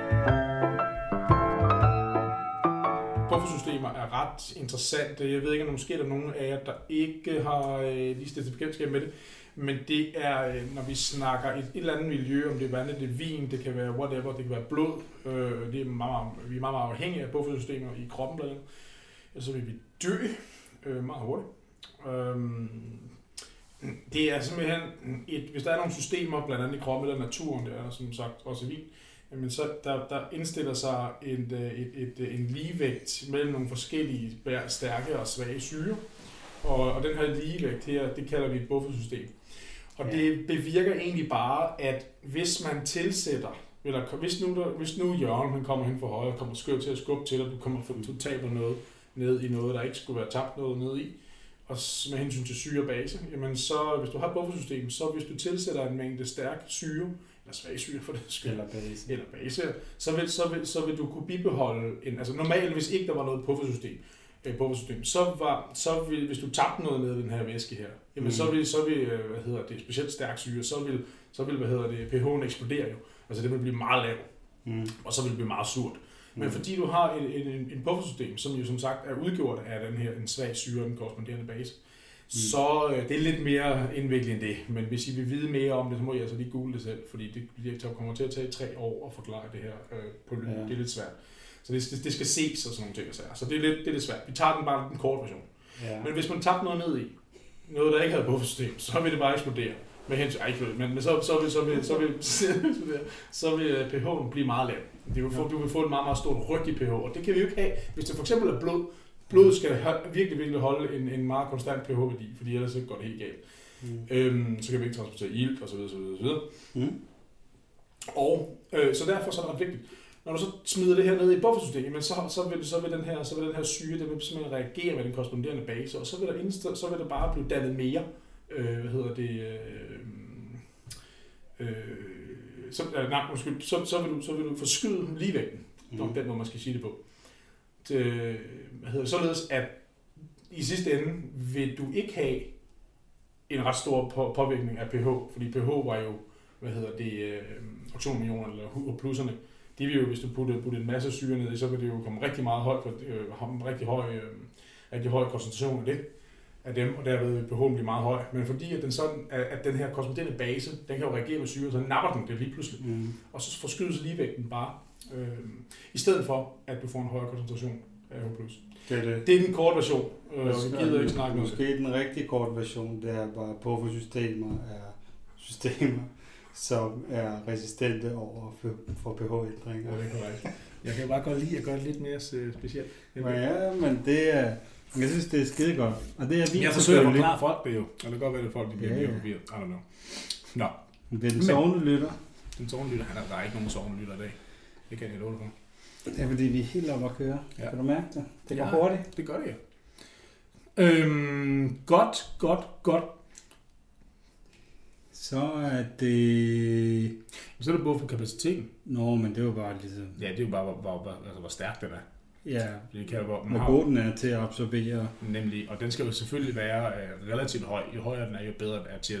Buffersystemer er ret interessante. Jeg ved ikke, om måske er der nogen af jer, der ikke har lige stiftet bekendtskab med det. Men det er, når vi snakker et eller andet miljø, om det er vand, det er vin, det kan være whatever, det kan være blod. Vi er meget afhængige af buffersystemer i kroppen blandt andet. Så vil vi dø meget hurtigt. Det er simpelthen hvis der er nogle systemer, blandt andet i kroppen eller naturen, det er der som sagt også i vin, men så der indstiller sig en ligevægt mellem nogle forskellige stærke og svage syre. Og den her ligevægt her, det kalder vi et buffersystem. Og det bevirker egentlig bare, at hvis man tilsætter, eller hvis nu Jørgen han kommer hen for højre og kommer skørt til at skubbe til, og du kommer du taber noget ned i noget, der ikke skulle være tabt noget ned i, og med hensyn til syre og base, jamen så hvis du har et buffersystem, så hvis du tilsætter en mængde stærk syre, eller svag syre for det skyld, eller base, så vil du kunne bibeholde altså normalt, hvis ikke der var noget buffersystem, så vil, hvis du tabte noget ned i den her væske her, jamen så vil specielt stærk syre, så vil pH'en eksplodere jo. Altså det vil blive meget lav, og så vil det blive meget surt. Men fordi du har en buffersystem, som jo som sagt er udgjort af en svag syre, den korresponderende base, så det er lidt mere indviklet end det. Men hvis I vil vide mere om det, så må I altså lige google det selv, fordi det kommer til at tage 3 år at forklare det her på lyd. Det er lidt svært. Så det skal ses og sådan nogle ting og sager. Så det er lidt svært. Vi tager bare den korte version. Ja. Men hvis man tabte noget ned i, noget der ikke havde buffersystem, så vil det bare eksplodere. Men så vil pH'en blive meget lav. Du vil få en meget, meget stort ryg i pH, og det kan vi jo ikke have, hvis det for eksempel er blod. Blodet skal virkelig holde en meget konstant pH-værdi, fordi ellers går det helt galt. Så kan vi ikke transportere ilt og så videre. Og så derfor så er det ret vigtigt. Når du så smider det her ned i buffersystemet, så vil den her syre, den vil simpelthen reagere med den korresponderende base, og så vil der bare blive dannet mere, så vil du forskyde ligevægten, den måde man skal sige det på. Således at i sidste ende vil du ikke have en ret stor påvirkning af pH, fordi pH var jo, oxonioner eller H+'erne. Det vil jo, hvis du putter en masse syre ned i, så vil det jo komme rigtig meget rigtig høj koncentration af det, af dem, og derved vil pH'en blive meget høj. Men fordi at den her korresponderende base, den kan jo reagere med syre, så napper den det lige pludselig. Og så forskydes ligevægten bare, i stedet for, at du får en højere koncentration af H+. Det er den korte version. Måske den rigtig korte version, det er bare, at buffersystemer er systemer, som er resistente over for pH-ændringer. Ja, det er korrekt. Jeg kan bare godt lide at gøre det lidt mere specielt. Ja, men det er... Jeg synes, det er skide godt. Og det er vin. Jeg forsøger at forklare folk det jo. Og det kan godt være, at folk de bliver mere forvirret. I don't know. Nå. Det er den sovende lytter. Den sovende lytter. Der er ikke nogen sovende lytter i dag. Det kan jeg love dig for. Det er fordi, vi er helt oppe at køre. Ja. Kan du mærke det? Det går hurtigt. Det gør det, ja. Godt. Så er det... Så er det både for kapaciteten. Nå, men det var bare ligesom... Ja, det er jo bare, hvor stærkt den er. Ja, det kan hvor god den er til at absorbere. Nemlig, og den skal jo selvfølgelig være relativt høj. Jo højere den er, jo bedre den er til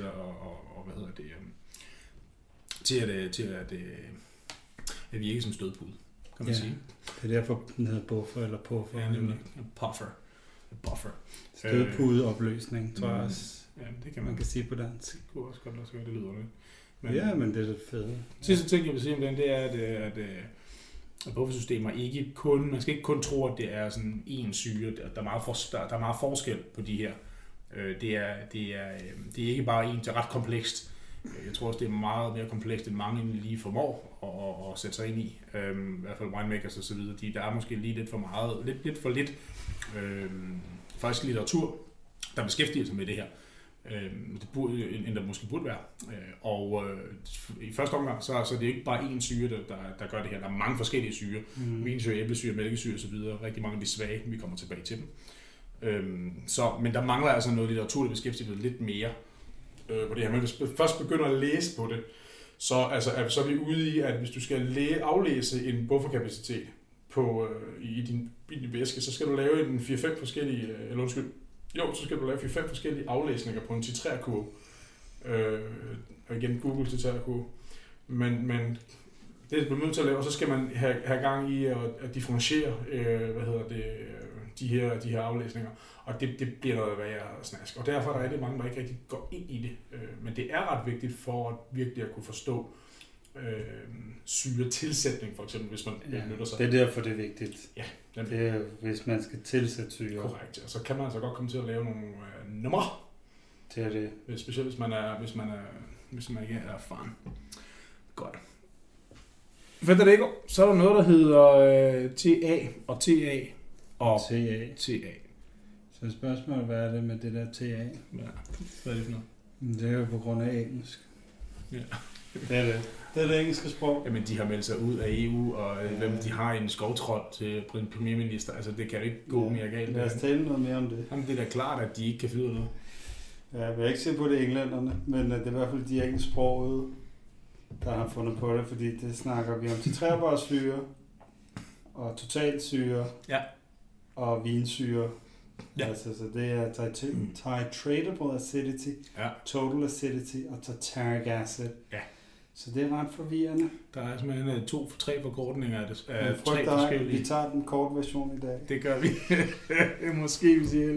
at virke som stødpude, kan man sige. Det er derfor, den hedder buffer eller puffer. Ja, nemlig. Puffer. buffer. Stødpudeopløsning, tror jeg også. Ja, det kan man kan sige på dansk. Det kunne også godt lade sig gøre, det lyder det. Men, ja, men det er det fede. Sidste ting, jeg vil sige om den, det er, at buffersystemer ikke kun, man skal ikke kun tro, at det er sådan en syre. Der er meget forskel på de her. Det er ikke bare en, det er ret komplekst. Jeg tror også, det er meget mere komplekst, end mange lige formår at sætte sig ind i. I hvert fald winemakers og så videre. Der er måske lige lidt for meget, lidt for lidt faktisk litteratur, der beskæftiger sig med det her. End der måske burde være. I første omgang, så er det ikke bare én syre, der gør det her. Der er mange forskellige syre. Vinsyre, æblesyre, mælkesyre osv. Rigtig mange af de svage, vi kommer tilbage til dem. Men der mangler altså noget litteratur, der beskæftiger sig lidt mere på det her. Men hvis du først begynder at læse på det, så er vi ude i, at hvis du skal aflæse en bufferkapacitet i din væske, så skal du lave en 4-5 forskellige, så skal du lave 4-5 forskellige aflæsninger på en titrærkurve. Og igen, Google titrærkurve. Men det er man nødt til at lave, og så skal man have gang i at differentiere de her aflæsninger. Og det bliver noget værre snask. Og derfor er det mange, der ikke rigtig går ind i det. Men det er ret vigtigt for at virkelig at kunne forstå syretilsætning, for eksempel, hvis man benytter sig. Det er derfor, det er vigtigt. Ja. Det er, hvis man skal tilsætte syre. Korrekt, og så kan man altså godt komme til at lave nogle numre. Det er det. Specielt hvis man ikke er erfaren. Godt. Federico, så er der noget, der hedder TA og TA og TA. Så spørgsmålet, hvad er det med det der TA? Ja, hvad er det for noget? Det er jo på grund af engelsk. Ja. Det er det. Det er det engelske sprog. Jamen, de har meldt sig ud af EU, og hvem de har en skovtråd til premierminister. Altså, det kan jo ikke gå mere galt. Lad os tale noget mere om det. Jamen, det er da klart, at de ikke kan finde ud af noget. Ja, jeg vil ikke se på det englænderne, men det er i hvert fald de engelsksprogede, der har fundet på det, fordi det snakker vi om titrerbare syre, og totalsyre, og vinsyre. Ja. Altså, så det er titratable acidity, total acidity og tartaric acid. Ja. Så det er ret forvirrende. Der er simpelthen 2-3 forkortninger af 3 forskellige. Vi tager den korte version i dag. Det gør vi. Måske vi siger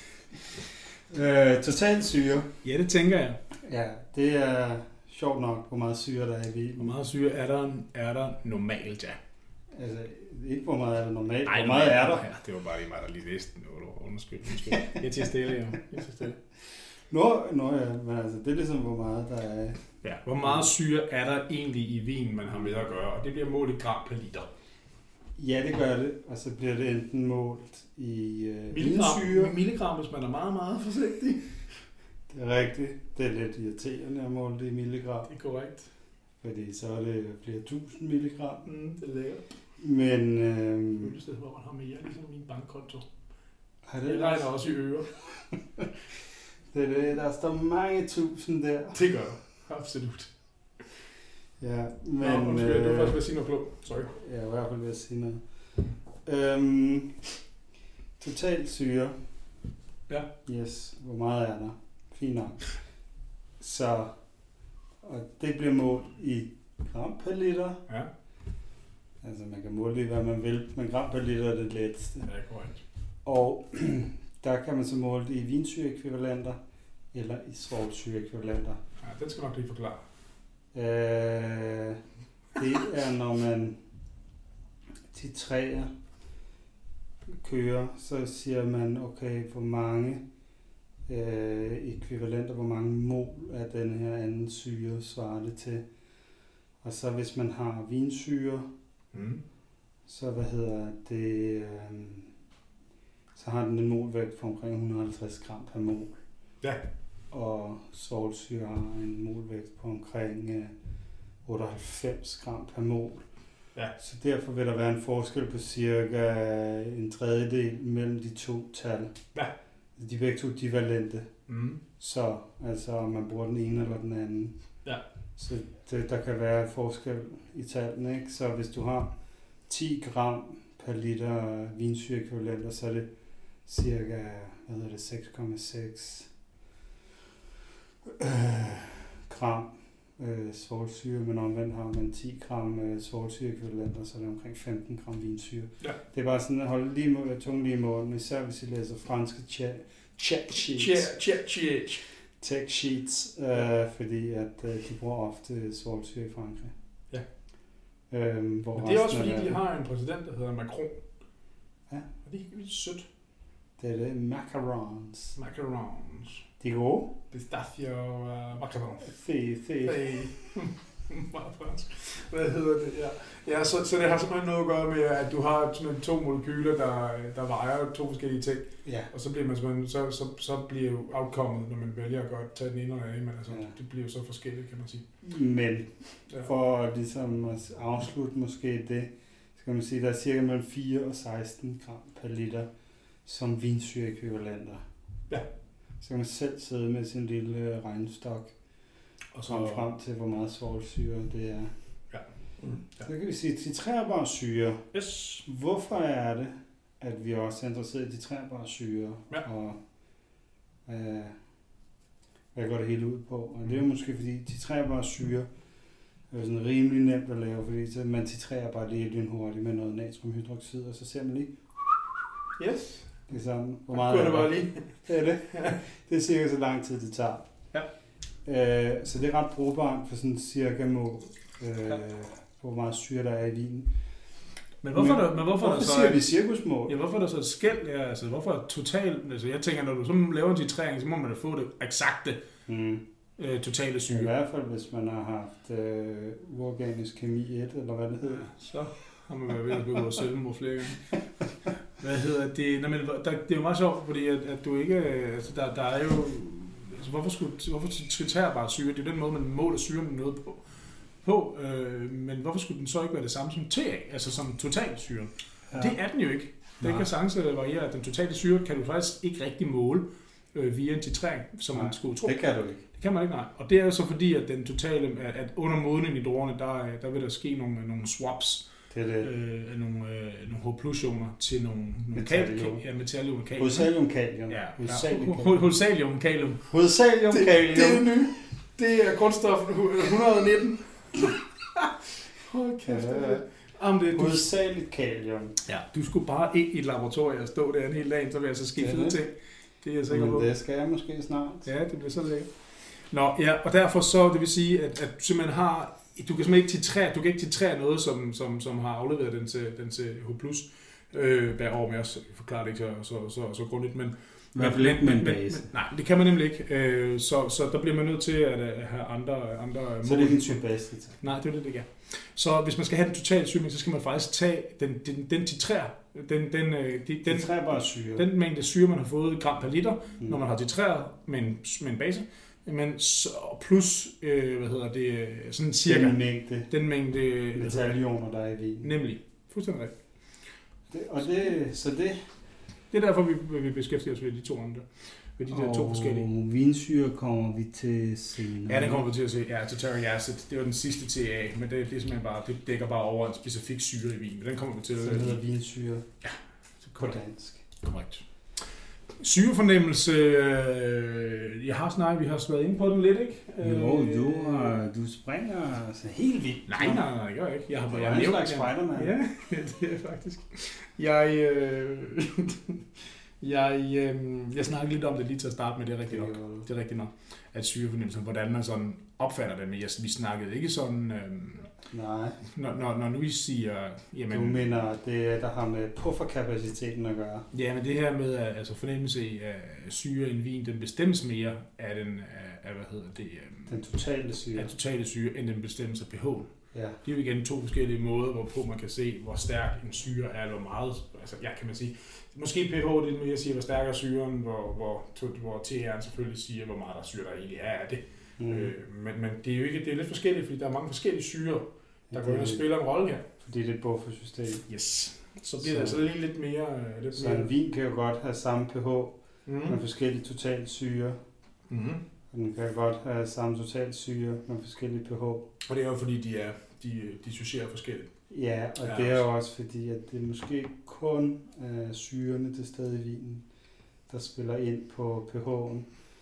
totalsyre. Ja, det tænker jeg. Ja, det er sjovt nok, hvor meget syre der er i vinen. Hvor meget syre er der normalt, ja? Altså, ikke hvor meget er der normalt. Ej, hvor meget er der? Ja, det var bare lige mig, der lige læste den. Undskyld. Jeg til stille, jo. Nå ja, men altså, det er ligesom, hvor meget der er. Ja, hvor meget syre er der egentlig i vin, man har med at gøre, og det bliver målt i gram per liter. Ja, det gør det, og så bliver det enten målt i vinsyre. Milligram, hvis man er meget, meget forsigtig. Det er rigtigt. Det er lidt irriterende at måle det i milligram. Det er korrekt. Fordi så er det flere tusind milligram. Det er lækkert. Men det sted, hvor man har mere, ligesom min bankkonto. Det regner også i øre. Det er det. Der står mange tusind der. Det gør absolut. Ja, men... Du var faktisk ved at sige noget klogt. Sorry. Ja, i hvert fald ved at sige noget. Total syre. Ja. Yes, hvor meget er der? Fint nok. Så, og det bliver målt i gram per liter. Ja. Altså man kan måle det, hvad man vil, men gram per liter er det letteste. Ja, det er korrekt. Og der kan man så måle det i vinsyreekvivalenter eller i svovlsyreekvivalenter. Ja, den skal nok lige forklare. Det er, når man titrerer, kører, så siger man, okay, hvor mange ekvivalenter, hvor mange mol af den her anden syre svarer det til. Og så hvis man har vinsyre, så så har den en molvægt på omkring 150 gram per mol. Ja. Og svovlsyre har en molvægt på omkring 98 gram per mol. Ja. Så derfor vil der være en forskel på cirka en tredjedel mellem de to tal. Ja. De er begge to divalente. Så altså om man bruger den ene eller den anden. Ja. Så der kan være forskel i tallene, ikke? Så hvis du har 10 gram per liter vinsyreekvivalenter, så er det cirka 6,6 gram svovlsyre, men omvendt har man 10 gram svovlsyre-ekvivalenter, så er det omkring 15 gram vinsyre. Ja. Det er bare sådan at holde tungen lige i munden, især hvis I læser franske tech sheets, fordi at de bruger ofte svovlsyre i Frankrig. Ja. Hvor men det er også fordi, de har en præsident, der hedder Macron. Ja. Og det er helt vildt sødt. Det er det. Macarons. De er gode. Pistachio macaron. Fed. Meget fransk. Hvad hedder det? Ja, så det har simpelthen noget at gøre med, at du har simpelthen 2 molekyler, der vejer 2 forskellige ting. Ja. Og så bliver man simpelthen, så bliver jo outcomet, når man vælger at godt tage den ene eller anden, men altså, det bliver jo så forskelligt, kan man sige. Men for ligesom at afslutte måske det, skal man sige, der er cirka mellem 4 og 16 gram per liter som vinsyre-ekvivalenter. Ja. Så kan man selv sidde med sin lille regnestok og komme frem til, hvor meget svovlsyre det er. Ja. Så kan vi sige titrerbare syre. Yes. Hvorfor er det, at vi også er interesseret i titrerbare syre? Ja. Og hvad går det hele ud på? Og det er jo måske fordi titrerbare syre er sådan rimelig nemt at lave, fordi så man titrerer bare lige lynhurtigt med noget natriumhydroxid, og så ser man lige. Yes. Det er sådan, hvor meget det bare lige. Det er det. Det er cirka så lang tid, det tager. Ja. Så det er ret brugbart for sådan cirka hvor meget syre der er i vinen. Men hvorfor siger vi cirkusmål? Ja, hvorfor er der så et skel? Ja, altså, hvorfor er totalt? Altså, jeg tænker, når du så laver en titrering, så må man da få det eksakte totale syre. I hvert fald, hvis man har haft uorganisk kemi 1, eller hvad det hedder. Så har man været ved at begå selvmord flere gange. Hvad hedder det? Nå, men det er jo meget sjovt, fordi at du ikke... Altså, der er jo... Altså, hvorfor titrerbare syre? Det er jo den måde, man måler syre med noget på. Men hvorfor skulle den så ikke være det samme som TA, altså som totalsyren? Ja. Det er den jo ikke. Den kan sagtens variere, at den totale syre kan du faktisk ikke rigtig måle via en titrering, som man skulle tro. Det kan du ikke. Det kan man ikke, nej. Og det er jo så fordi, at den totale, at under modning i druerne, der vil der ske nogle swaps. Det er det. Nogle H+-ioner til nogle metallium. Hovedsagelium kalium. Ja, hovedsagelium kalium. Hovedsagelium kalium. Det er nyt. Det er grundstof 119. Hold kæft. Hovedsageligt kalium. Ja, du skulle bare ind i et laboratorium og stå der en hel dag, så vil jeg så ske fede ting. Det er jeg sikker på. Men det skal jeg måske snart. Ja, det bliver så lækkert. Nå, ja, og derfor så, det vil sige, at du simpelthen har, du kan simpelthen ikke titrere noget, som har afleveret den til H+. Over med os, forklarer det ikke så grundigt, men i hvert fald ikke med en base. Nej, det kan man nemlig ikke. Så der bliver man nødt til at have andre mål. Så det er ikke en type base? Nej, det er det kan. Så hvis man skal have den totale syre, så skal man faktisk tage den titrer. Titrerbare syre. Den mængde syre, man har fået gram per liter, når man har titreret med en base. Men plus, sådan cirka den mængde metallioner, der er i vinen. Nemlig. Fuldstændig rigtigt. Det er derfor, vi beskæftiger os ved de to andre. Ved de der to forskellige. Og vinsyre kommer vi til senere. Ja, den kommer vi til at se. Ja, tartaric acid. Det var den sidste TA, men det er simpelthen bare, det dækker bare over en specifik syre i vin. Men den kommer vi til. Så det hedder vinsyre. Ja, på dansk. Korrekt. Syrefornemmelse, jeg har snakket, vi har været inde på den lidt, ikke? Jo, du springer altså helt vildt. Nej, det gør jeg ikke. Jeg er en slags Spider-Man. Ja, det er faktisk. Jeg snakkede lidt om det lige til at starte med, det er rigtigt nok, at syrefornemmelse, hvordan man sådan opfatter det, men vi snakkede ikke sådan... Nej. Når nu vi siger... Jamen, du mener, det der har med pufferkapaciteten at gøre? Ja, men det her med altså fornemmelse af syre i en vin, den bestemmes mere af den totale syre. Af totale syre, end den bestemmes af pH'en. Ja. Det er jo igen to forskellige måder, hvorpå man kan se, hvor stærk en syre er, eller hvor meget... Altså, kan man sige... Måske pH, det er mere at sige, hvor stærk er syren, hvor TR'en selvfølgelig siger, hvor meget der syre, der egentlig er af det. Men det er jo ikke, det er lidt forskelligt, fordi der er mange forskellige syrer, der går ind og spiller en rolle her. Fordi det er et buffersystem. Yes. Så bliver det altså lige lidt mere... Så en vin kan jo godt have samme pH med forskellige total syre. Og den kan godt have samme total syre med forskellige pH. Og det er jo fordi, de dissocierer forskelligt. Ja, og det er jo også fordi, at det måske kun er syrene til stede i vinen, der spiller ind på pH'en.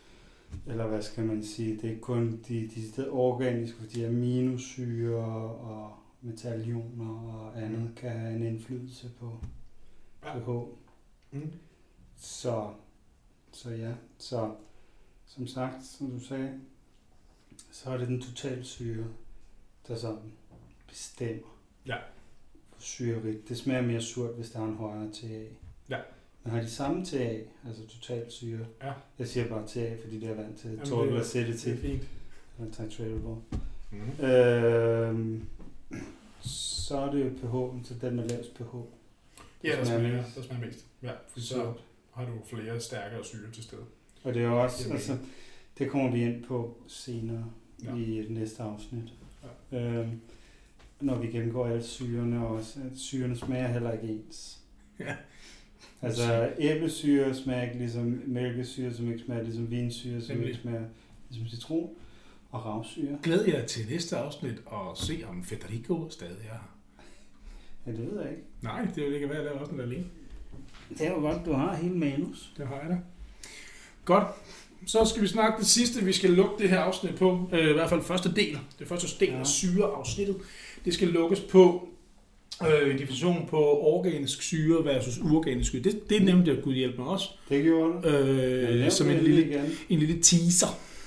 eller hvad skal man sige, det er kun de organiske, fordi aminosyre og metalioner og andet kan have en indflydelse på pH. Mm. Så ja, så som sagt, som du sagde, så er det den totale syre, der sådan bestemmer. Ja. Syrerigt. Det smager mere surt, hvis der er en højere TA. Ja. Men har de samme TA, altså total syre? Ja. Jeg siger bare TA, fordi det er vant til Jamen, total acidity. Det er fint. Eller titratable. Mm-hmm. Så er det pH'en, så den med lavest pH. Ja, der smager mest. Ja, for så Så har du flere stærkere syre til stede. og det er også, altså, det kommer vi ind på senere i det næste afsnit. Ja. Når vi gennemgår alle syrene også, at syrene smager heller ikke ens. Ja. Altså æblesyre smager ikke ligesom mælkesyre, som ikke smager ligesom vinsyre, som ikke smager ligesom citron, og ravsyre. Glæder jeg til næste afsnit og se om Federico stadig er her. Ja, det ved jeg ikke. Nej, det kan være, at jeg laver også noget alene. Det er jo godt, du har hele manus. Det har jeg da. Godt. Så skal vi snakke det sidste, vi skal lukke det her afsnit på. I hvert fald første del. Det første del af syreafsnittet. Det skal lukkes på en definition på organisk syre versus uorganisk syre. Det nævnte jeg, Gud hjælpe mig også. Det gjorde du. Som en lille teaser.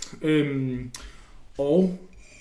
Og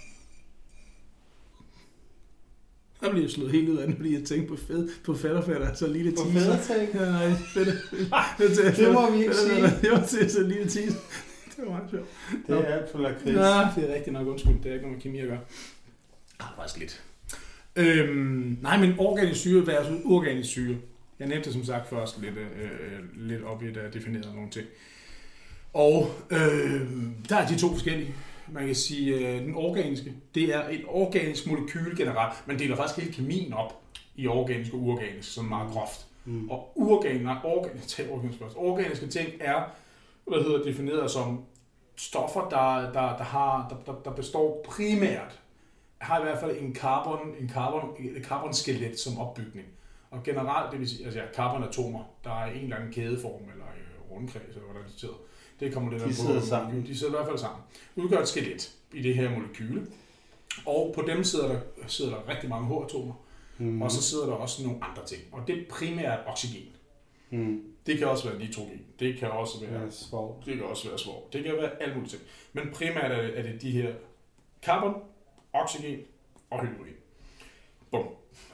der bliver slået helt ud af den, fordi jeg tænkte på fætterfætter, så lille teaser. På fætterting? Ja, nej, det må vi ikke sige. Det var til så lille teaser. Det var meget sjovt. Det er alt for lakrids. Nej, det er rigtigt nok, undskyld. Det er ikke noget med kemi at gøre. Faktisk lidt. Nej, men organisk syre versus uorganisk syre. Jeg nævnte som sagt først lidt op i, da jeg definerede nogle ting. Og der er de to forskellige. Man kan sige, den organiske, det er et organisk molekyl generelt. Man deler faktisk hele kemien op i organisk og uorganisk, som meget groft. Mm. Og organiske ting er defineret som stoffer, der består primært, har i hvert fald en carbonskelet som opbygning. Og generelt, det vil sige, altså carbonatomer, der er en eller anden kædeform, eller rundkreds, eller hvordan det hedder. Det kommer lidt de sidder sammen. De sidder i hvert fald sammen. Udgør et skelet i det her molekyle. Og på dem sidder der rigtig mange H-atomer. Mm. Og så sidder der også nogle andre ting. Og det er primært oxygen. Mm. Det kan også være nitrogen. Det kan også være svovl. Det kan også være svovl. Det kan være alle mulige ting. Men primært er det de her carbon, oxygen og hydrogen. Bum.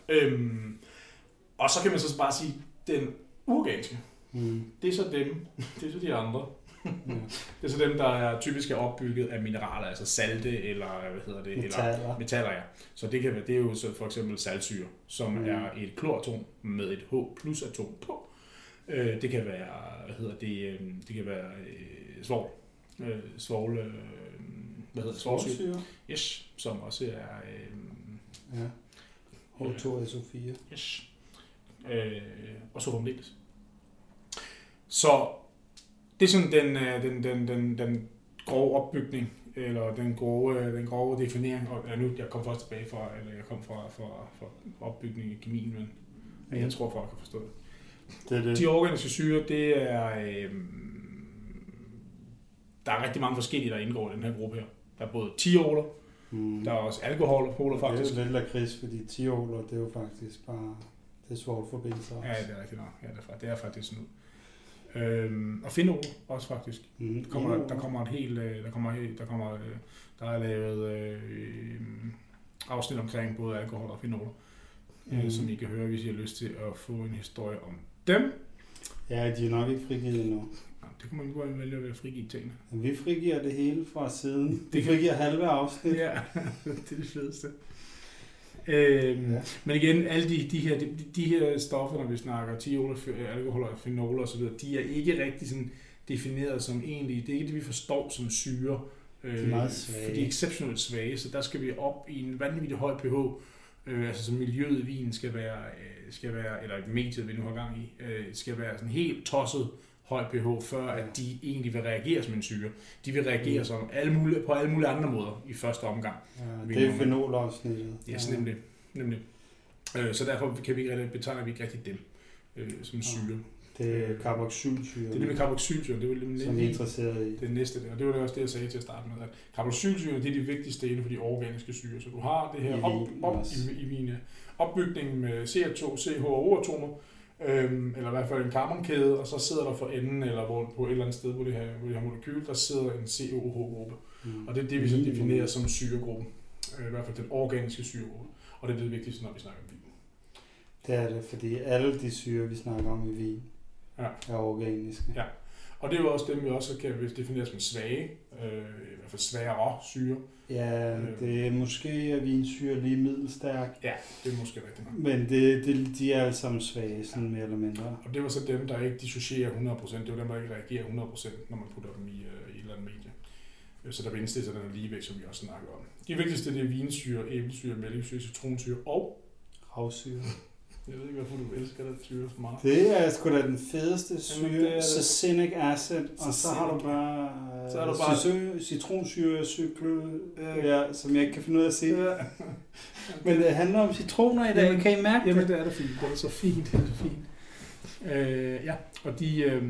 Og så kan man så bare sige, den uorganiske, det er så dem, det er så de andre. Det er så dem, der er typisk er opbygget af mineraler, altså salte eller metaller. Ja. Så det er jo så for eksempel saltsyre, som er et kloratom med et H+ atom på. Det kan være, det kan være svovlsyre. Svovlsyre. Yes, som også er H2SO4. Yes. Og så fremdeles. Så det er sådan den grove opbygning, eller den grove definering, og jeg kom først tilbage fra opbygning i kemien, men jeg tror, folk kan forstå det. De organiske syre, det er, der er rigtig mange forskellige, der indgår i den her gruppe her. Der er både tioler, der er også alkoholer faktisk. Det er jo lidt lakrids, fordi tioler, det er jo faktisk bare, det er svovlforbindelser også. Ja, det er rigtigt nok. Ja, det er faktisk sådan ud. Og fenoler også faktisk. Der er lavet afsnit omkring både alkohol og fenoler, som I kan høre, hvis I har lyst til at få en historie om dem. Ja, de er nok ikke frigivet endnu. Det kan man godt vælge at være frigivet tingene. Vi frigiver det hele fra siden. Vi frigiver halve afsnit. Ja, det er det fedeste. Men igen, alle de her stoffer, når vi snakker tioler, alkohol og fenoler osv., de er ikke rigtig sådan defineret som egentlig, det er ikke det, vi forstår som syre. De er meget svage. For de er exceptionelt svage, så der skal vi op i en vanvittig høj pH. Altså så miljøet i vinen skal være, eller mediet vi nu har gang i, skal være sådan helt tosset høj pH, før at de egentlig vil reagere som en syre. De vil reagere som på alle mulige andre måder i første omgang. Ja, det er fenolofsnittet. Ja, nemlig. Så derfor betegner vi ikke rigtig dem som syre. Det er carboxylsyre. Det er det med carboxylsyre, det er jo som vi er interesseret i. Det næste der, og det var det også det, jeg sagde til at starte med, at carboxylsyre, det er de vigtigste inden for de organiske syre. Så du har det her i vin, opbygningen med CO2, CHO-atomer, eller i hvert fald en carbonkæde, og så sidder der for enden, eller på et eller andet sted, hvor det her molekyl, der sidder en COH-gruppe. Og det er det, vi så definerer som syregruppen. I hvert fald den organiske syregruppe. Og det er det vigtigste, når vi snakker om vin. Det er det, fordi alle de syre, vi snakker om i vin, er organiske. Ja. Og det er jo også dem, vi også kan definere som svage, i hvert fald svagere syre. Ja, det er måske vinsyre lige middelstærk. Ja, det er måske rigtigt nok. Men de er alle sammen svage, sådan mere eller mindre. Og det var så dem, der ikke dissocierer 100%. Det var dem, der ikke reagerer 100%, når man putter dem i et eller andet medie. Så der vil indstille sig den her ligevægt, som vi også snakker om. De vigtigste, det er vinsyre, æblesyre, mælkesyre, citronsyre og ravsyre. Jeg ved ikke, hvorfor du elsker det syre så meget. Det er sgu da den fedeste syre, succinic acid, og så har du bare citronsyre, som jeg ikke kan finde ud af at sige. Ja. Men det handler om citroner i dag, jamen, kan I mærke det? Jamen, det er da fint. Det er så fint. Det er så fint. Ja, og de,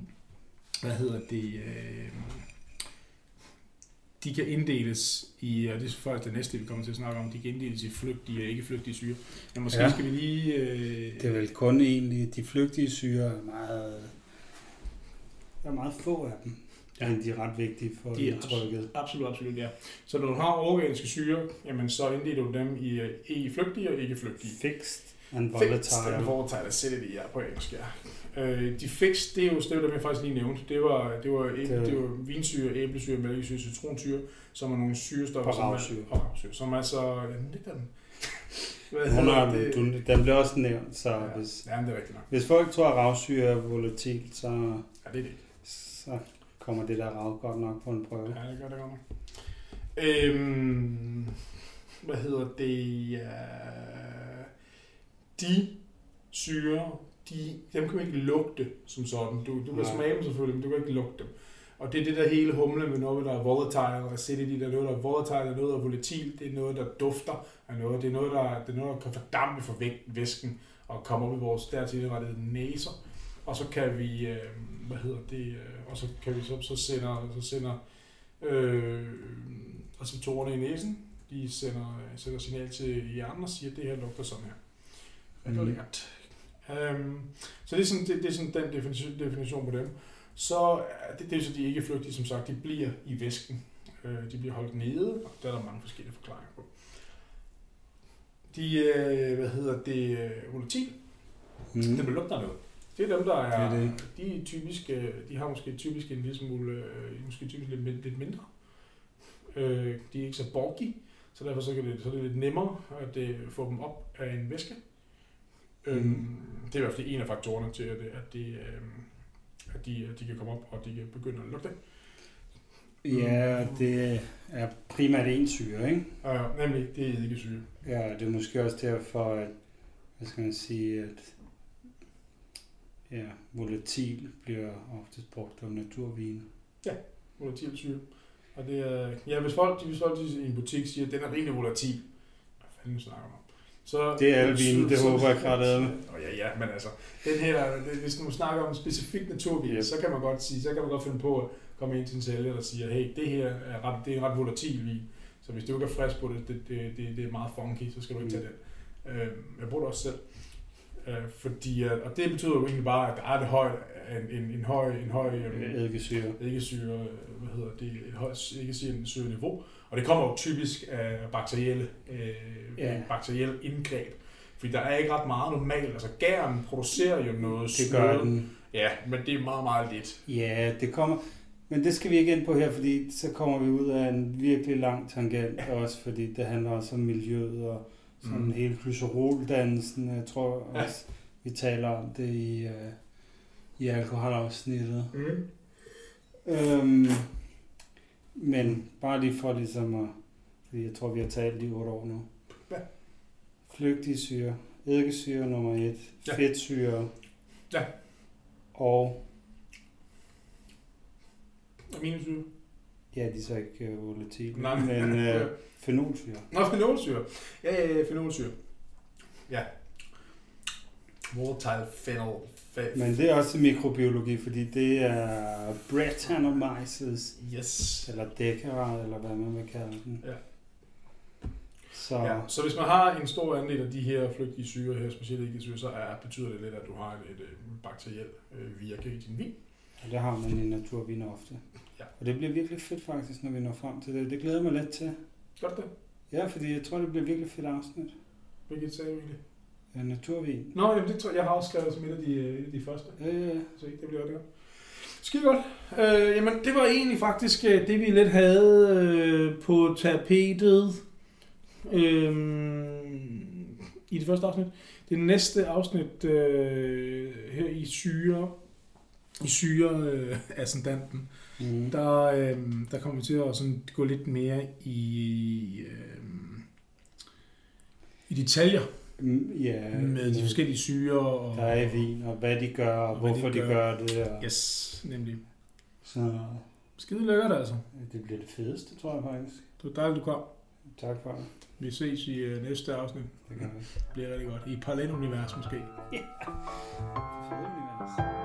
de kan inddeles i, og det er faktisk det næste, vi kommer til at snakke om, de kan inddeles i flygtige og ikke flygtige syre. Men måske skal vi lige... Det er vel kun egentlig, de flygtige syre er meget... Der er meget få af dem, men de er ret vigtige for udtrykket. Absolut, ja. Så når du har organiske syre, jamen så inddeler du dem i flygtige og ikke flygtige. Fixed and volatile. Fixed and volatile acidity, ja, på engelsk, ja. De fixed, det er jo dem, jeg faktisk lige nævnte. Det var vinsyre, æblesyre, mælkesyre, citronsyre, som er nogle syrestoffer, og ravsyre, som er så... Den bliver også nævnt, så det er rigtigt nok. Hvis folk tror, at ravsyre er volatilt, så, det er det. Så kommer det der rav godt nok på en prøve. Ja, det gør det godt nok. De syre, dem kan man ikke lugte som sådan. Du kan smage dem selvfølgelig, men du kan ikke lugte dem. Og det er det der hele humle med noget, der er volatile, acidity, der er noget, der er volatile, der er noget, der er volatil, det er noget, der dufter af noget, det er noget, der kan fordampe fra væsken og komme op i vores dertil indrettede næser. Og så kan vi, og så kan vi så sender receptorerne i næsen, de sender signal til hjernen og siger, at det her lugter sådan her. Det er lækkert. Så det er sådan den definition på dem. Så det er så de ikke flygtige, som sagt, de bliver i væsken. De bliver holdt nede, og der er der mange forskellige forklaringer på. De, volatil, det lugter noget. Det er dem, der er, de er typisk, de har måske typisk en lille smule, lidt mindre. De er ikke så bulky, så derfor så er det lidt nemmere at få dem op af en væske. Det er i hvert fald en af faktorerne til, at de kan komme op, og de kan begynde at lugte. Ja, det er primært en syre, ikke? Ja, nemlig, det er ikke syre. Ja, det er måske også derfor, at, volatil bliver oftest brugt om naturvin. Ja, volatil syre. Og det er, hvis folk i en butik siger, at den er rimelig volatil, hvad fanden snakker man om? Så det er alle vinen, det håber jeg krattede. Ja, men altså, den her, hvis du snakker om specifikt naturvin, så kan man godt finde på at komme ind til en sælger, der siger, hey, det her er en ret volatil vin, så hvis du ikke er frisk på det er meget funky, så skal du ikke tage den. Jeg bruger det også selv. Fordi, og det betyder jo egentlig bare, at der er det højt, en høj eddikesyre, et højt eddikesyre niveau, og det kommer jo typisk af bakterielle indgreb, fordi der er ikke ret meget normalt, altså gæren producerer jo noget det gør den. Ja, men det er meget, meget lidt. Ja, det kommer, men det skal vi ikke ind på her, fordi så kommer vi ud af en virkelig lang tangent også, fordi det handler også om miljøet og sådan hele glyceroldannelsen, jeg tror også, vi taler om det i alkoholafsnittet. Men bare lige for ligesom at, fordi jeg tror, vi har talt i 8 år nu. Ja. Flygtige syre, eddikesyre nummer 1, fedtsyre og aminosyre. Ja, de er så ikke volatile, men fenolsyre. Nå, fenolsyre. Ja, fenolsyre. Ja. volatile phenol. Men det er også mikrobiologi, fordi det er Brettanomyces. Yes. Eller Decara, eller hvad man vil kalde den. Ja. Så Så hvis man har en stor andel af de her flygtige syre her, specielt ikke syre, så betyder det lidt, at du har et bakteriel virke i din vin. og det har man i naturvin ofte. Ja. Og det bliver virkelig fedt faktisk, når vi når frem til det. Det glæder jeg mig lidt til. Godt det. Ja, fordi jeg tror, det bliver virkelig fedt afsnit. Hvilket sagde du egentlig? Ja, naturvin. Nå, jamen, det tror jeg har også skrevet som et af de første. Ja. Så ikke det bliver det. Skide godt. Jamen, det var egentlig faktisk det, vi lidt havde på tapetet i det første afsnit. Det næste afsnit her i syre-ascendanten, der kommer vi til at sådan gå lidt mere i detaljer Ja, med de forskellige syre. Og, der er i vin, og hvad de gør, og hvorfor de gør det. Og Yes, nemlig. så Skide lækkert altså. det bliver det fedeste, tror jeg faktisk. Det var dejligt, du kom. Tak for det. Vi ses i næste afsnit. Det gør vi. Det bliver rigtig godt. I et parallelt univers måske. Fed univers.